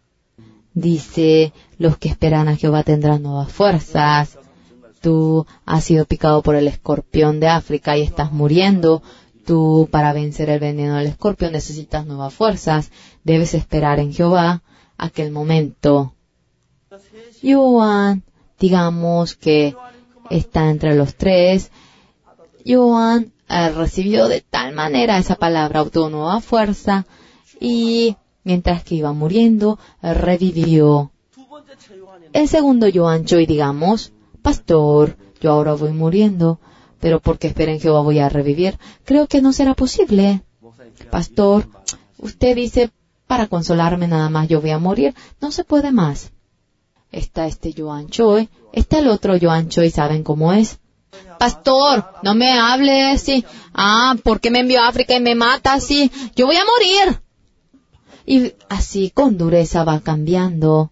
dice, los que esperan a Jehová tendrán nuevas fuerzas. Tú has sido picado por el escorpión de África y estás muriendo. Tú, para vencer el veneno del escorpión, necesitas nuevas fuerzas. Debes esperar en Jehová aquel momento. Joan, digamos que está entre los tres. Joan eh, recibió de tal manera esa palabra, obtuvo nueva fuerza y mientras que iba muriendo, eh, revivió. El segundo Joan Choi, digamos, pastor, yo ahora voy muriendo, pero porque esperen Jehová voy a revivir. Creo que no será posible. Pastor, usted dice, para consolarme nada más yo voy a morir. No se puede más. Está este Joan Choi, está el otro Joan Choi, ¿saben cómo es? Pastor, no me hable así. Ah, ¿por qué me envió a África y me mata así? Yo voy a morir. Y así con dureza va cambiando.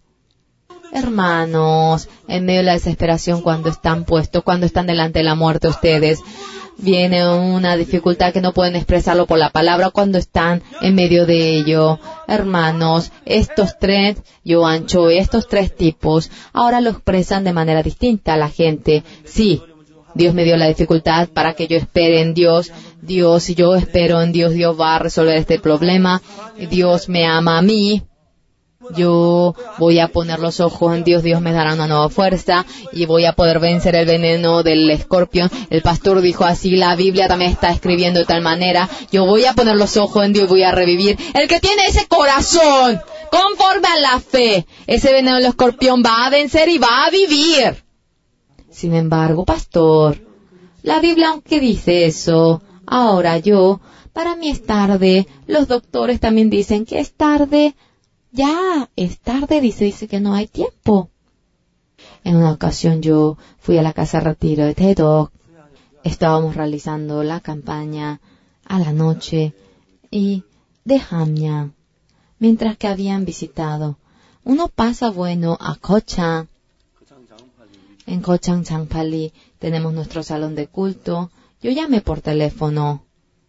Hermanos, en medio de la desesperación cuando están puestos, cuando están delante de la muerte ustedes, viene una dificultad que no pueden expresarlo por la palabra cuando están en medio de ello. Hermanos, estos tres, Joan Choi, estos tres tipos, ahora lo expresan de manera distinta a la gente. Sí, Dios me dio la dificultad para que yo espere en Dios. Dios, si yo espero en Dios, Dios va a resolver este problema. Dios me ama a mí. Yo voy a poner los ojos en Dios, Dios me dará una nueva fuerza y voy a poder vencer el veneno del escorpión. El pastor dijo así, la Biblia también está escribiendo de tal manera. Yo voy a poner los ojos en Dios y voy a revivir. El que tiene ese corazón, conforme a la fe, ese veneno del escorpión va a vencer y va a vivir. Sin embargo, pastor, la Biblia aunque dice eso, ahora yo, para mí es tarde. Los doctores también dicen que es tarde. Ya, es tarde, dice, dice que no hay tiempo. En una ocasión yo fui a la casa de retiro de Tedok. Estábamos realizando la campaña a la noche y de Hamya, mientras que habían visitado. Uno pasa bueno a Kochang. En Kochang Changpali tenemos nuestro salón de culto. Yo llamé por teléfono.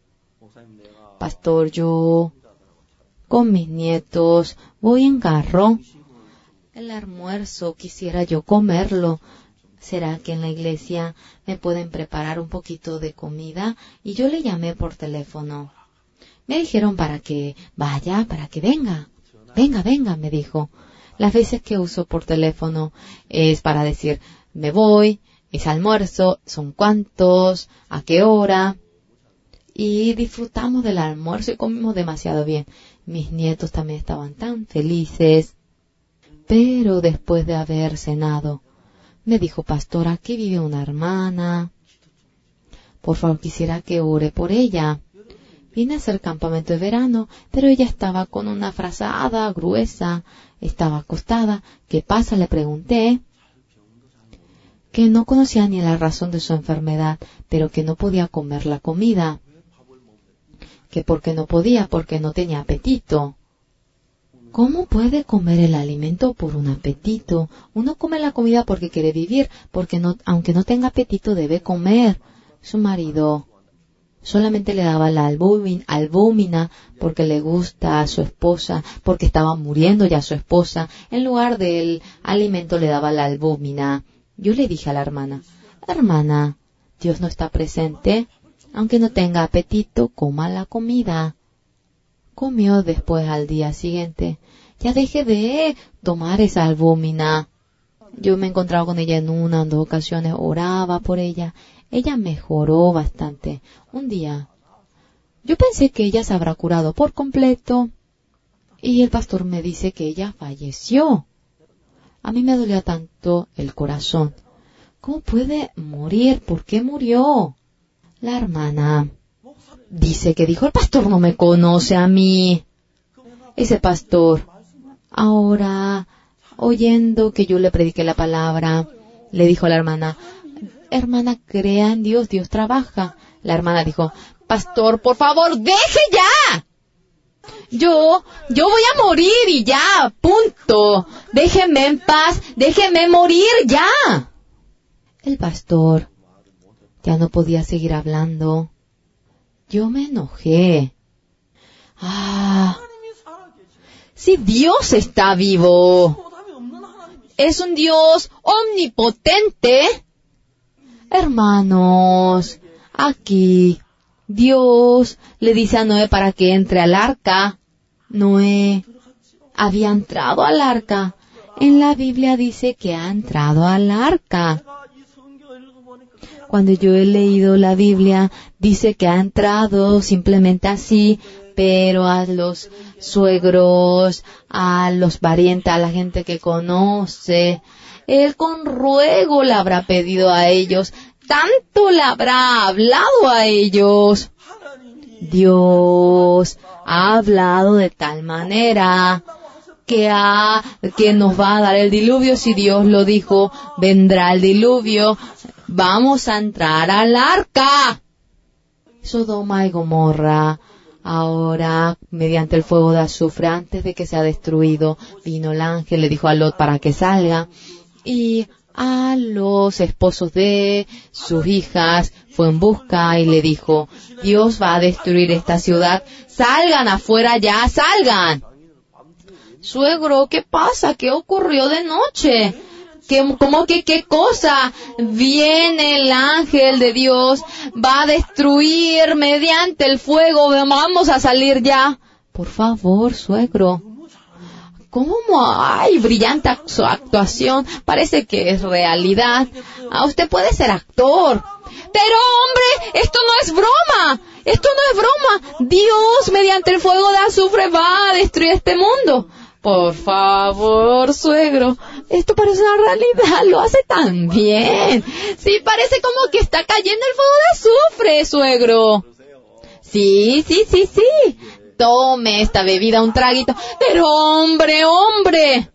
Pastor, yo con mis nietos voy en carro. El almuerzo quisiera yo comerlo. ¿Será que en la iglesia me pueden preparar un poquito de comida? Y yo le llamé por teléfono. Me dijeron para que vaya, para que venga. Venga, venga, me dijo. Las veces que uso por teléfono es para decir, me voy, es almuerzo, son cuántos, a qué hora. Y disfrutamos del almuerzo y comimos demasiado bien. Mis nietos también estaban tan felices. Pero después de haber cenado, me dijo, pastor, aquí vive una hermana. Por favor, quisiera que ore por ella. Vine a hacer campamento de verano, pero ella estaba con una frazada gruesa. Estaba acostada. ¿Qué pasa? Le pregunté. Que no conocía ni la razón de su enfermedad, pero que no podía comer la comida. Que porque no podía, porque no tenía apetito. ¿Cómo puede comer el alimento por un apetito? Uno come la comida porque quiere vivir, porque no, aunque no tenga apetito debe comer. Su marido solamente le daba la albúmina porque le gusta a su esposa, porque estaba muriendo ya su esposa. En lugar del alimento le daba la albúmina. Yo le dije a la hermana, hermana, Dios no está presente. Aunque no tenga apetito, coma la comida. Comió después al día siguiente. Ya deje de tomar esa albúmina. Yo me encontraba con ella en una o dos ocasiones, oraba por ella. Ella mejoró bastante. Un día, yo pensé que ella se habrá curado por completo. Y el pastor me dice que ella falleció. A mí me dolió tanto el corazón. ¿Cómo puede morir? ¿Por qué murió? La hermana dice que dijo, el pastor no me conoce a mí. Ese pastor, ahora, oyendo que yo le prediqué la palabra, le dijo a la hermana, hermana, crea en Dios, Dios trabaja. La hermana dijo, pastor, por favor, deje ya. Yo, yo voy a morir y ya, punto. Déjeme en paz, déjeme morir ya. El pastor ya no podía seguir hablando. Yo me enojé. Ah, si Dios está vivo, es un Dios omnipotente. Hermanos, aquí Dios le dice a Noé para que entre al arca. Noé había entrado al arca. En la Biblia dice que ha entrado al arca. Cuando yo he leído la Biblia, dice que ha entrado simplemente así, pero a los suegros, a los parientes, a la gente que conoce, él con ruego le habrá pedido a ellos, tanto le habrá hablado a ellos. Dios ha hablado de tal manera que, ha, que nos va a dar el diluvio. Si Dios lo dijo, vendrá el diluvio. Vamos a entrar al arca. Sodoma y Gomorra, ahora, mediante el fuego de azufre, antes de que sea destruido, vino el ángel, le dijo a Lot para que salga, y a los esposos de sus hijas fue en busca y le dijo, Dios va a destruir esta ciudad, salgan afuera ya, salgan. Suegro, ¿qué pasa? ¿Qué ocurrió de noche? ¿Qué, ¿Cómo que qué cosa? Viene el ángel de Dios, va a destruir mediante el fuego, vamos a salir ya. Por favor, suegro. ¿Cómo hay brillante actuación? Parece que es realidad. Ah, usted puede ser actor. Pero hombre, esto no es broma. Esto no es broma. Dios mediante el fuego de azufre va a destruir este mundo. Por favor, suegro, esto parece una realidad, lo hace tan bien. Sí, parece como que está cayendo el fuego de azufre, suegro. Sí, sí, sí, sí. Tome esta bebida, un traguito. Pero hombre, hombre.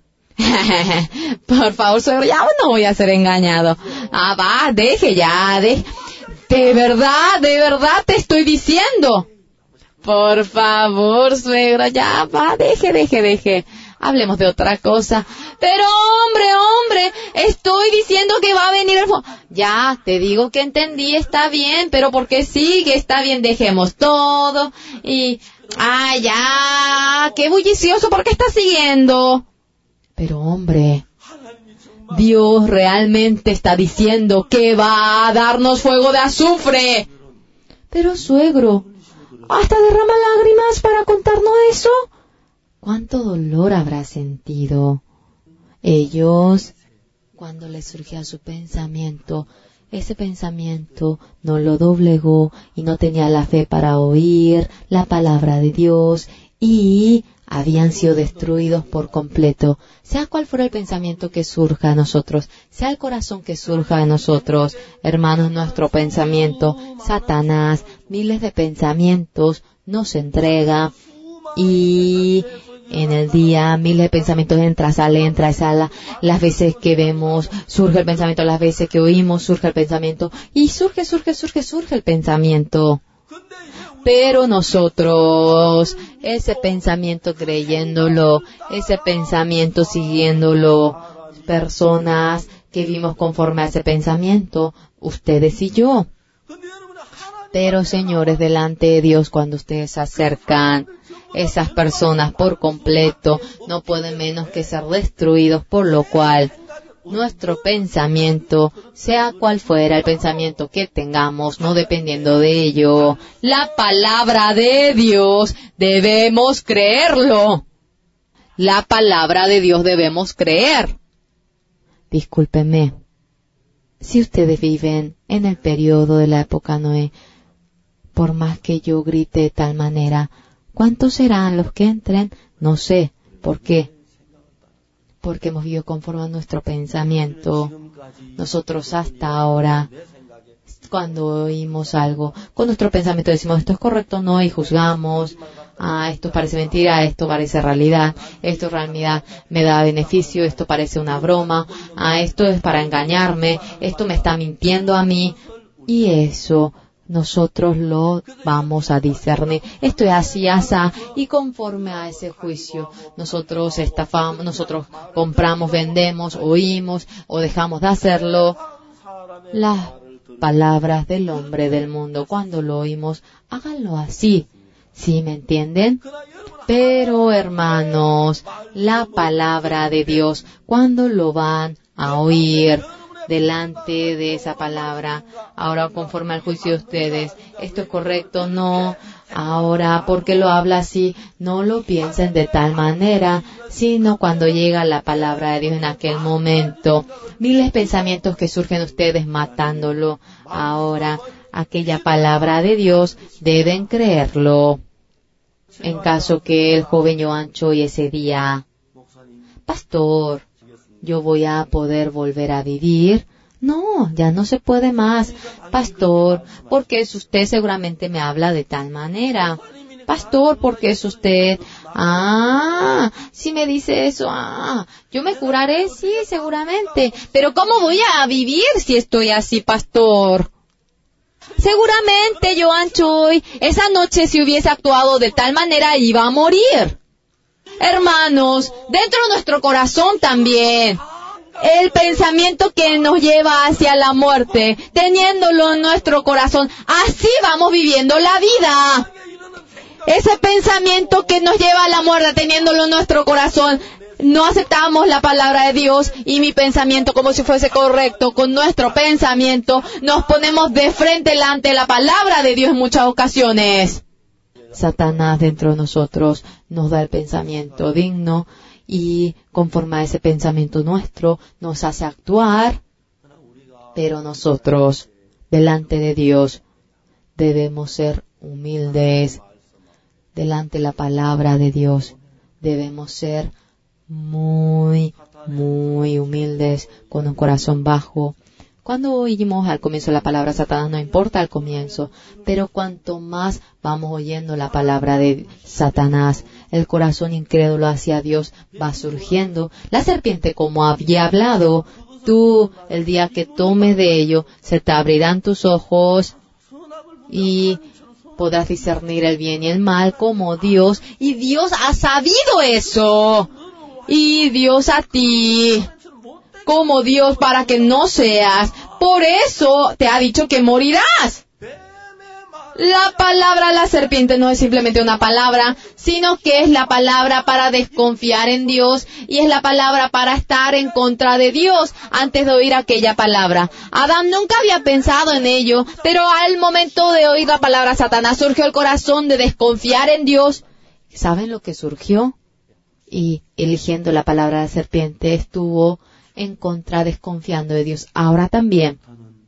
Por favor, suegro, ya no voy a ser engañado. Ah, va, deje ya, de, de verdad, de verdad te estoy diciendo. Por favor, suegra, ya va, deje, deje, deje. Hablemos de otra cosa. Pero hombre, hombre, estoy diciendo que va a venir el fuego. Ya, te digo que entendí, está bien, pero porque sigue, está bien, dejemos todo. Y, ah, ya, qué bullicioso, ¿por qué está siguiendo? Pero hombre, Dios realmente está diciendo que va a darnos fuego de azufre. Pero suegro, ¿hasta derrama lágrimas para contarnos eso? ¿Cuánto dolor habrá sentido? Ellos, cuando les surgía su pensamiento, ese pensamiento no lo doblegó y no tenía la fe para oír la palabra de Dios y habían sido destruidos por completo. Sea cual fuera el pensamiento que surja a nosotros, sea el corazón que surja a nosotros, hermanos, nuestro pensamiento, Satanás, miles de pensamientos nos entrega y en el día miles de pensamientos entra, sale, entra, sale. Las veces que vemos surge el pensamiento, las veces que oímos surge el pensamiento y surge, surge, surge, surge el pensamiento. Pero nosotros, ese pensamiento creyéndolo, ese pensamiento siguiéndolo, personas que vimos conforme a ese pensamiento, ustedes y yo. Pero señores, delante de Dios, cuando ustedes se acercan, esas personas por completo no pueden menos que ser destruidos, por lo cual nuestro pensamiento, sea cual fuera el pensamiento que tengamos, no dependiendo de ello, la palabra de Dios debemos creerlo. La palabra de Dios debemos creer. Discúlpenme, si ustedes viven en el periodo de la época Noé, por más que yo grite de tal manera, ¿cuántos serán los que entren? No sé. ¿Por qué? Porque hemos vivido conforme a nuestro pensamiento. Nosotros hasta ahora, cuando oímos algo, con nuestro pensamiento decimos, esto es correcto, no, y juzgamos. Ah, esto parece mentira, esto parece realidad, esto en realidad me da beneficio, esto parece una broma, ah, esto es para engañarme, esto me está mintiendo a mí. Y eso nosotros lo vamos a discernir. Esto es así, asá, y conforme a ese juicio, nosotros estafamos, nosotros compramos, vendemos, oímos o dejamos de hacerlo. Las palabras del hombre del mundo, cuando lo oímos, háganlo así. ¿Sí me entienden? Pero, hermanos, la palabra de Dios, cuando lo van a oír delante de esa palabra, ahora conforme al juicio de ustedes, esto es correcto, no, ahora porque lo habla así, no lo piensen de tal manera, sino cuando llega la palabra de Dios en aquel momento, miles pensamientos que surgen ustedes matándolo, ahora aquella palabra de Dios deben creerlo. En caso que el joven Yoancho y ese día, pastor, yo voy a poder volver a vivir. No, ya no se puede más, pastor, porque es usted seguramente me habla de tal manera. Pastor, porque es usted, ah, si me dice eso, ah, yo me curaré, sí, seguramente, pero ¿cómo voy a vivir si estoy así, pastor? Seguramente Joan Choi esa noche si hubiese actuado de tal manera iba a morir. Hermanos, dentro de nuestro corazón también, el pensamiento que nos lleva hacia la muerte, teniéndolo en nuestro corazón, así vamos viviendo la vida. Ese pensamiento que nos lleva a la muerte, teniéndolo en nuestro corazón, no aceptamos la palabra de Dios y mi pensamiento como si fuese correcto. Con nuestro pensamiento nos ponemos de frente delante de la palabra de Dios en muchas ocasiones. Satanás dentro de nosotros nos da el pensamiento digno y conforme a ese pensamiento nuestro nos hace actuar, pero nosotros delante de Dios debemos ser humildes. Delante de la palabra de Dios debemos ser muy, muy humildes, con un corazón bajo. Cuando oímos al comienzo la palabra Satanás, no importa al comienzo, pero cuanto más vamos oyendo la palabra de Satanás, el corazón incrédulo hacia Dios va surgiendo. La serpiente, como había hablado, tú, el día que tomes de ello, se te abrirán tus ojos y podrás discernir el bien y el mal como Dios, y Dios ha sabido eso. Y Dios a ti, como Dios, para que no seas. Por eso te ha dicho que morirás. La palabra la serpiente no es simplemente una palabra, sino que es la palabra para desconfiar en Dios y es la palabra para estar en contra de Dios antes de oír aquella palabra. Adán nunca había pensado en ello, pero al momento de oír la palabra Satanás surgió el corazón de desconfiar en Dios. ¿Saben lo que surgió? Y eligiendo la palabra de la serpiente estuvo en contra, desconfiando de Dios. Ahora también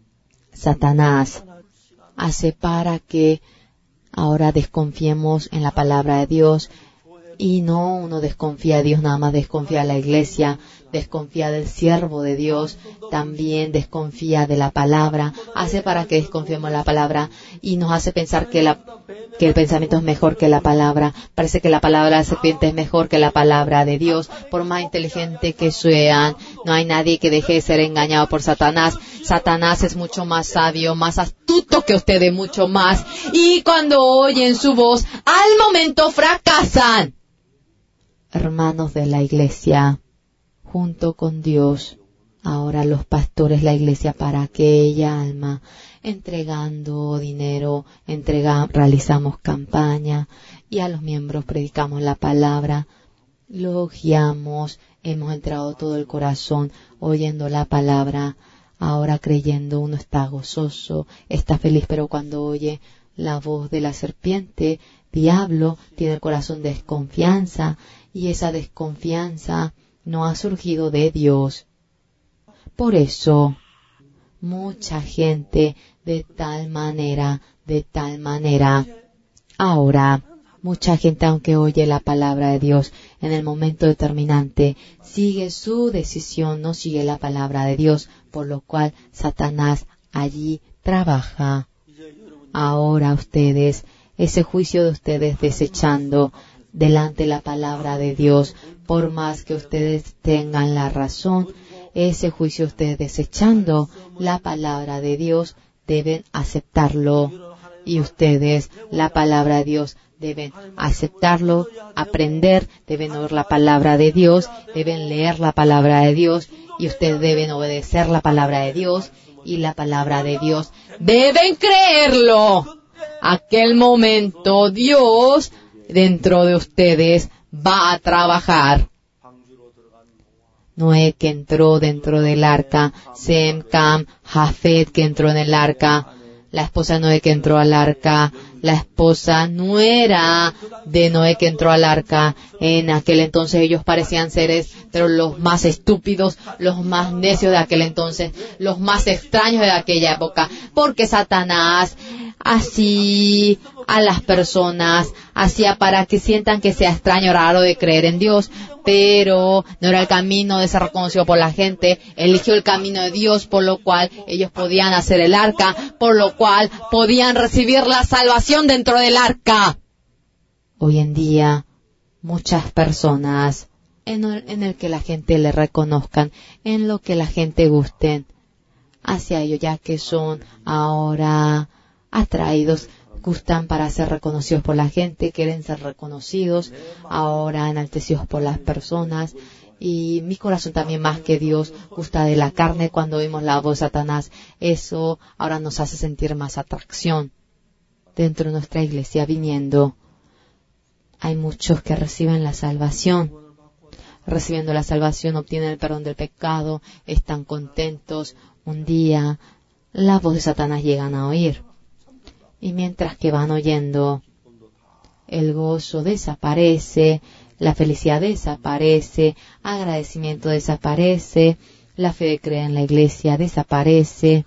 Satanás hace para que ahora desconfiemos en la palabra de Dios, y no uno desconfía de Dios, nada más desconfía de la iglesia, desconfía del siervo de Dios, también desconfía de la palabra, hace para que desconfiemos en la palabra y nos hace pensar que la que el pensamiento es mejor que la palabra. Parece que la palabra de la serpiente es mejor que la palabra de Dios. Por más inteligente que sean, no hay nadie que deje de ser engañado por Satanás. Satanás es mucho más sabio, más astuto que ustedes, mucho más. Y cuando oyen su voz, al momento fracasan. Hermanos de la iglesia, junto con Dios, ahora los pastores, la iglesia, para aquella alma, entregando dinero, entrega, realizamos campaña y a los miembros predicamos la palabra, los guiamos hemos entrado todo el corazón oyendo la palabra. Ahora creyendo uno está gozoso, está feliz, pero cuando oye la voz de la serpiente, diablo, tiene el corazón de desconfianza, y esa desconfianza no ha surgido de Dios. Por eso, mucha gente de tal manera, de tal manera, ahora, mucha gente, aunque oye la palabra de Dios en el momento determinante, sigue su decisión, no sigue la palabra de Dios, por lo cual Satanás allí trabaja. Ahora ustedes, ese juicio de ustedes desechando delante la palabra de Dios, por más que ustedes tengan la razón, ese juicio ustedes desechando la palabra de Dios, deben aceptarlo. Y ustedes, la palabra de Dios, deben aceptarlo, aprender, deben oír la palabra de Dios, deben leer la palabra de Dios, y ustedes deben obedecer la palabra de Dios, y la palabra de Dios deben creerlo. Aquel momento Dios dentro de ustedes va a trabajar. Noé que entró dentro del arca, Sem, Cam, Jafet que entró en el arca, la esposa de Noé que entró al arca, la esposa nuera de Noé que entró al arca. En aquel entonces ellos parecían seres, pero los más estúpidos, los más necios de aquel entonces, los más extraños de aquella época, porque Satanás así a las personas hacía para que sientan que sea extraño, raro de creer en Dios, pero no era el camino de ser reconocido por la gente. Eligió el camino de Dios, por lo cual ellos podían hacer el arca, por lo cual podían recibir la salvación dentro del arca. Hoy en día, muchas personas, en el, en el que la gente le reconozcan, en lo que la gente gusten, hacia ellos, ya que son ahora atraídos, gustan para ser reconocidos por la gente, quieren ser reconocidos, ahora enaltecidos por las personas. Y mi corazón también, más que Dios, gusta de la carne. Cuando oímos la voz de Satanás, eso ahora nos hace sentir más atracción dentro de nuestra iglesia viniendo. Hay muchos que reciben la salvación. Recibiendo la salvación obtienen el perdón del pecado, están contentos. Un día la voz de Satanás llegan a oír. Y mientras que van oyendo, el gozo desaparece, la felicidad desaparece, agradecimiento desaparece, la fe de creer en la iglesia desaparece,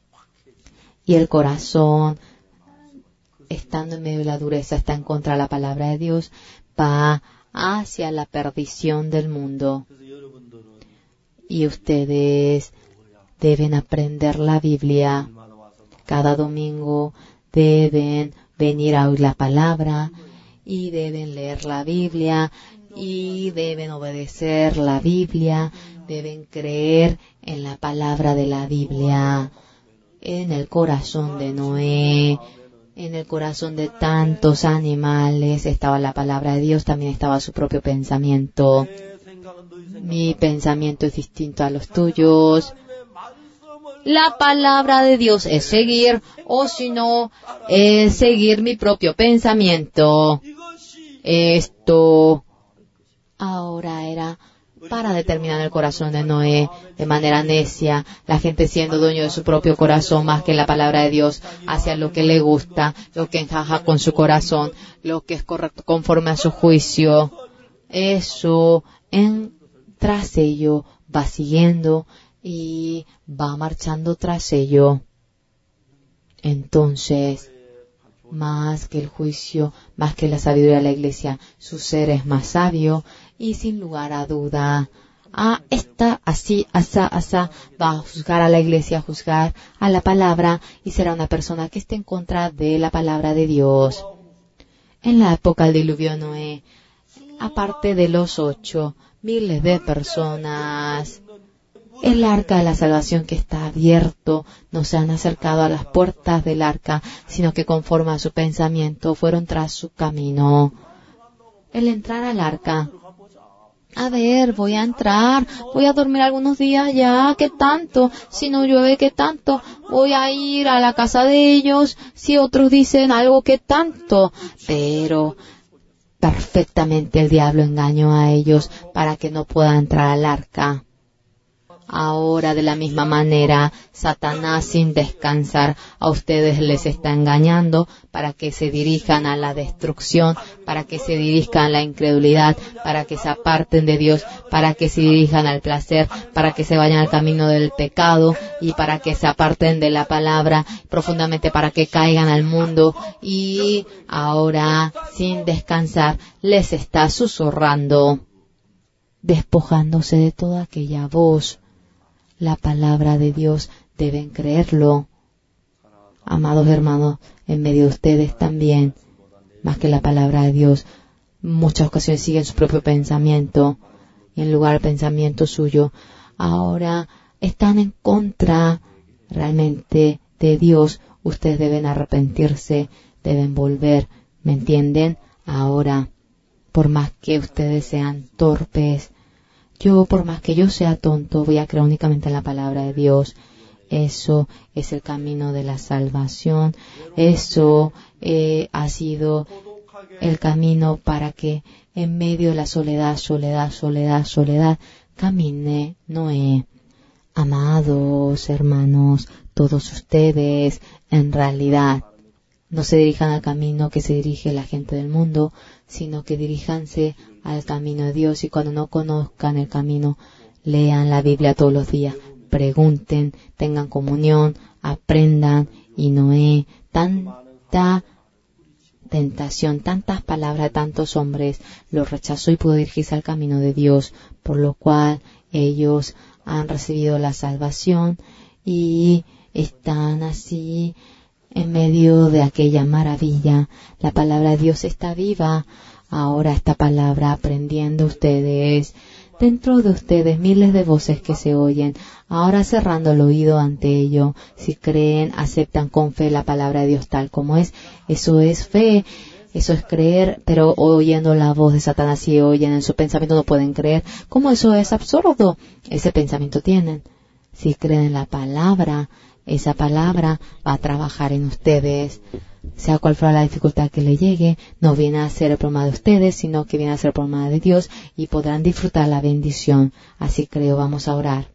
y el corazón, estando en medio de la dureza, está en contra de la palabra de Dios, va hacia la perdición del mundo. Y ustedes deben aprender la Biblia. Cada domingo deben venir a oír la palabra y deben leer la Biblia y deben obedecer la Biblia, deben creer en la palabra de la Biblia. En el corazón de Noé, en el corazón de tantos animales estaba la palabra de Dios, también estaba su propio pensamiento. Mi pensamiento es distinto a los tuyos. La palabra de Dios es seguir, o si no, es seguir mi propio pensamiento. Esto ahora era para determinar el corazón de Noé de manera necia, la gente siendo dueño de su propio corazón más que la palabra de Dios, hacia lo que le gusta, lo que encaja con su corazón, lo que es correcto conforme a su juicio. Eso, en, tras ello, va siguiendo y va marchando tras ello. Entonces, más que el juicio, más que la sabiduría de la iglesia, su ser es más sabio y sin lugar a duda, ah, esta, así, asá, asá, va a juzgar a la iglesia, a juzgar a la palabra y será una persona que esté en contra de la palabra de Dios. En la época del diluvio de Noé, aparte de los ocho, miles de personas, el arca de la salvación que está abierto, no se han acercado a las puertas del arca, sino que conforme a su pensamiento fueron tras su camino. El entrar al arca, a ver, voy a entrar, voy a dormir algunos días ya, ¿qué tanto? Si no llueve, ¿qué tanto? Voy a ir a la casa de ellos, si otros dicen algo, ¿qué tanto? Pero perfectamente el diablo engañó a ellos para que no puedan entrar al arca. Ahora, de la misma manera, Satanás, sin descansar, a ustedes les está engañando para que se dirijan a la destrucción, para que se dirijan a la incredulidad, para que se aparten de Dios, para que se dirijan al placer, para que se vayan al camino del pecado y para que se aparten de la palabra, profundamente para que caigan al mundo. Y ahora, sin descansar, les está susurrando, despojándose de toda aquella voz. La palabra de Dios, deben creerlo. Amados hermanos, en medio de ustedes también, más que la palabra de Dios, muchas ocasiones siguen su propio pensamiento, y en lugar del pensamiento suyo, ahora están en contra realmente de Dios. Ustedes deben arrepentirse, deben volver, ¿me entienden? Ahora, por más que ustedes sean torpes, Yo, por más que yo sea tonto, voy a creer únicamente en la palabra de Dios. Eso es el camino de la salvación. Eso eh, ha sido el camino para que en medio de la soledad, soledad, soledad, soledad, camine Noé. Amados hermanos, todos ustedes, en realidad, no se dirijan al camino que se dirige la gente del mundo, sino que diríjanse al camino de Dios. Y cuando no conozcan el camino, lean la Biblia todos los días, pregunten, tengan comunión, aprendan. Y Noé, tanta tentación, tantas palabras, tantos hombres, lo rechazó y pudo dirigirse al camino de Dios, por lo cual ellos han recibido la salvación y están así en medio de aquella maravilla. La palabra de Dios está viva. Ahora esta palabra aprendiendo ustedes, dentro de ustedes miles de voces que se oyen, ahora cerrando el oído ante ello. Si creen, aceptan con fe la palabra de Dios tal como es. Eso es fe, eso es creer, pero oyendo la voz de Satanás, si oyen en su pensamiento no pueden creer. ¿Cómo eso es absurdo? Ese pensamiento tienen. Si creen en la palabra, esa palabra va a trabajar en ustedes. Sea cual fuera la dificultad que le llegue, no viene a ser el problema de ustedes, sino que viene a ser el problema de Dios, y podrán disfrutar la bendición. Así creo. Vamos a orar.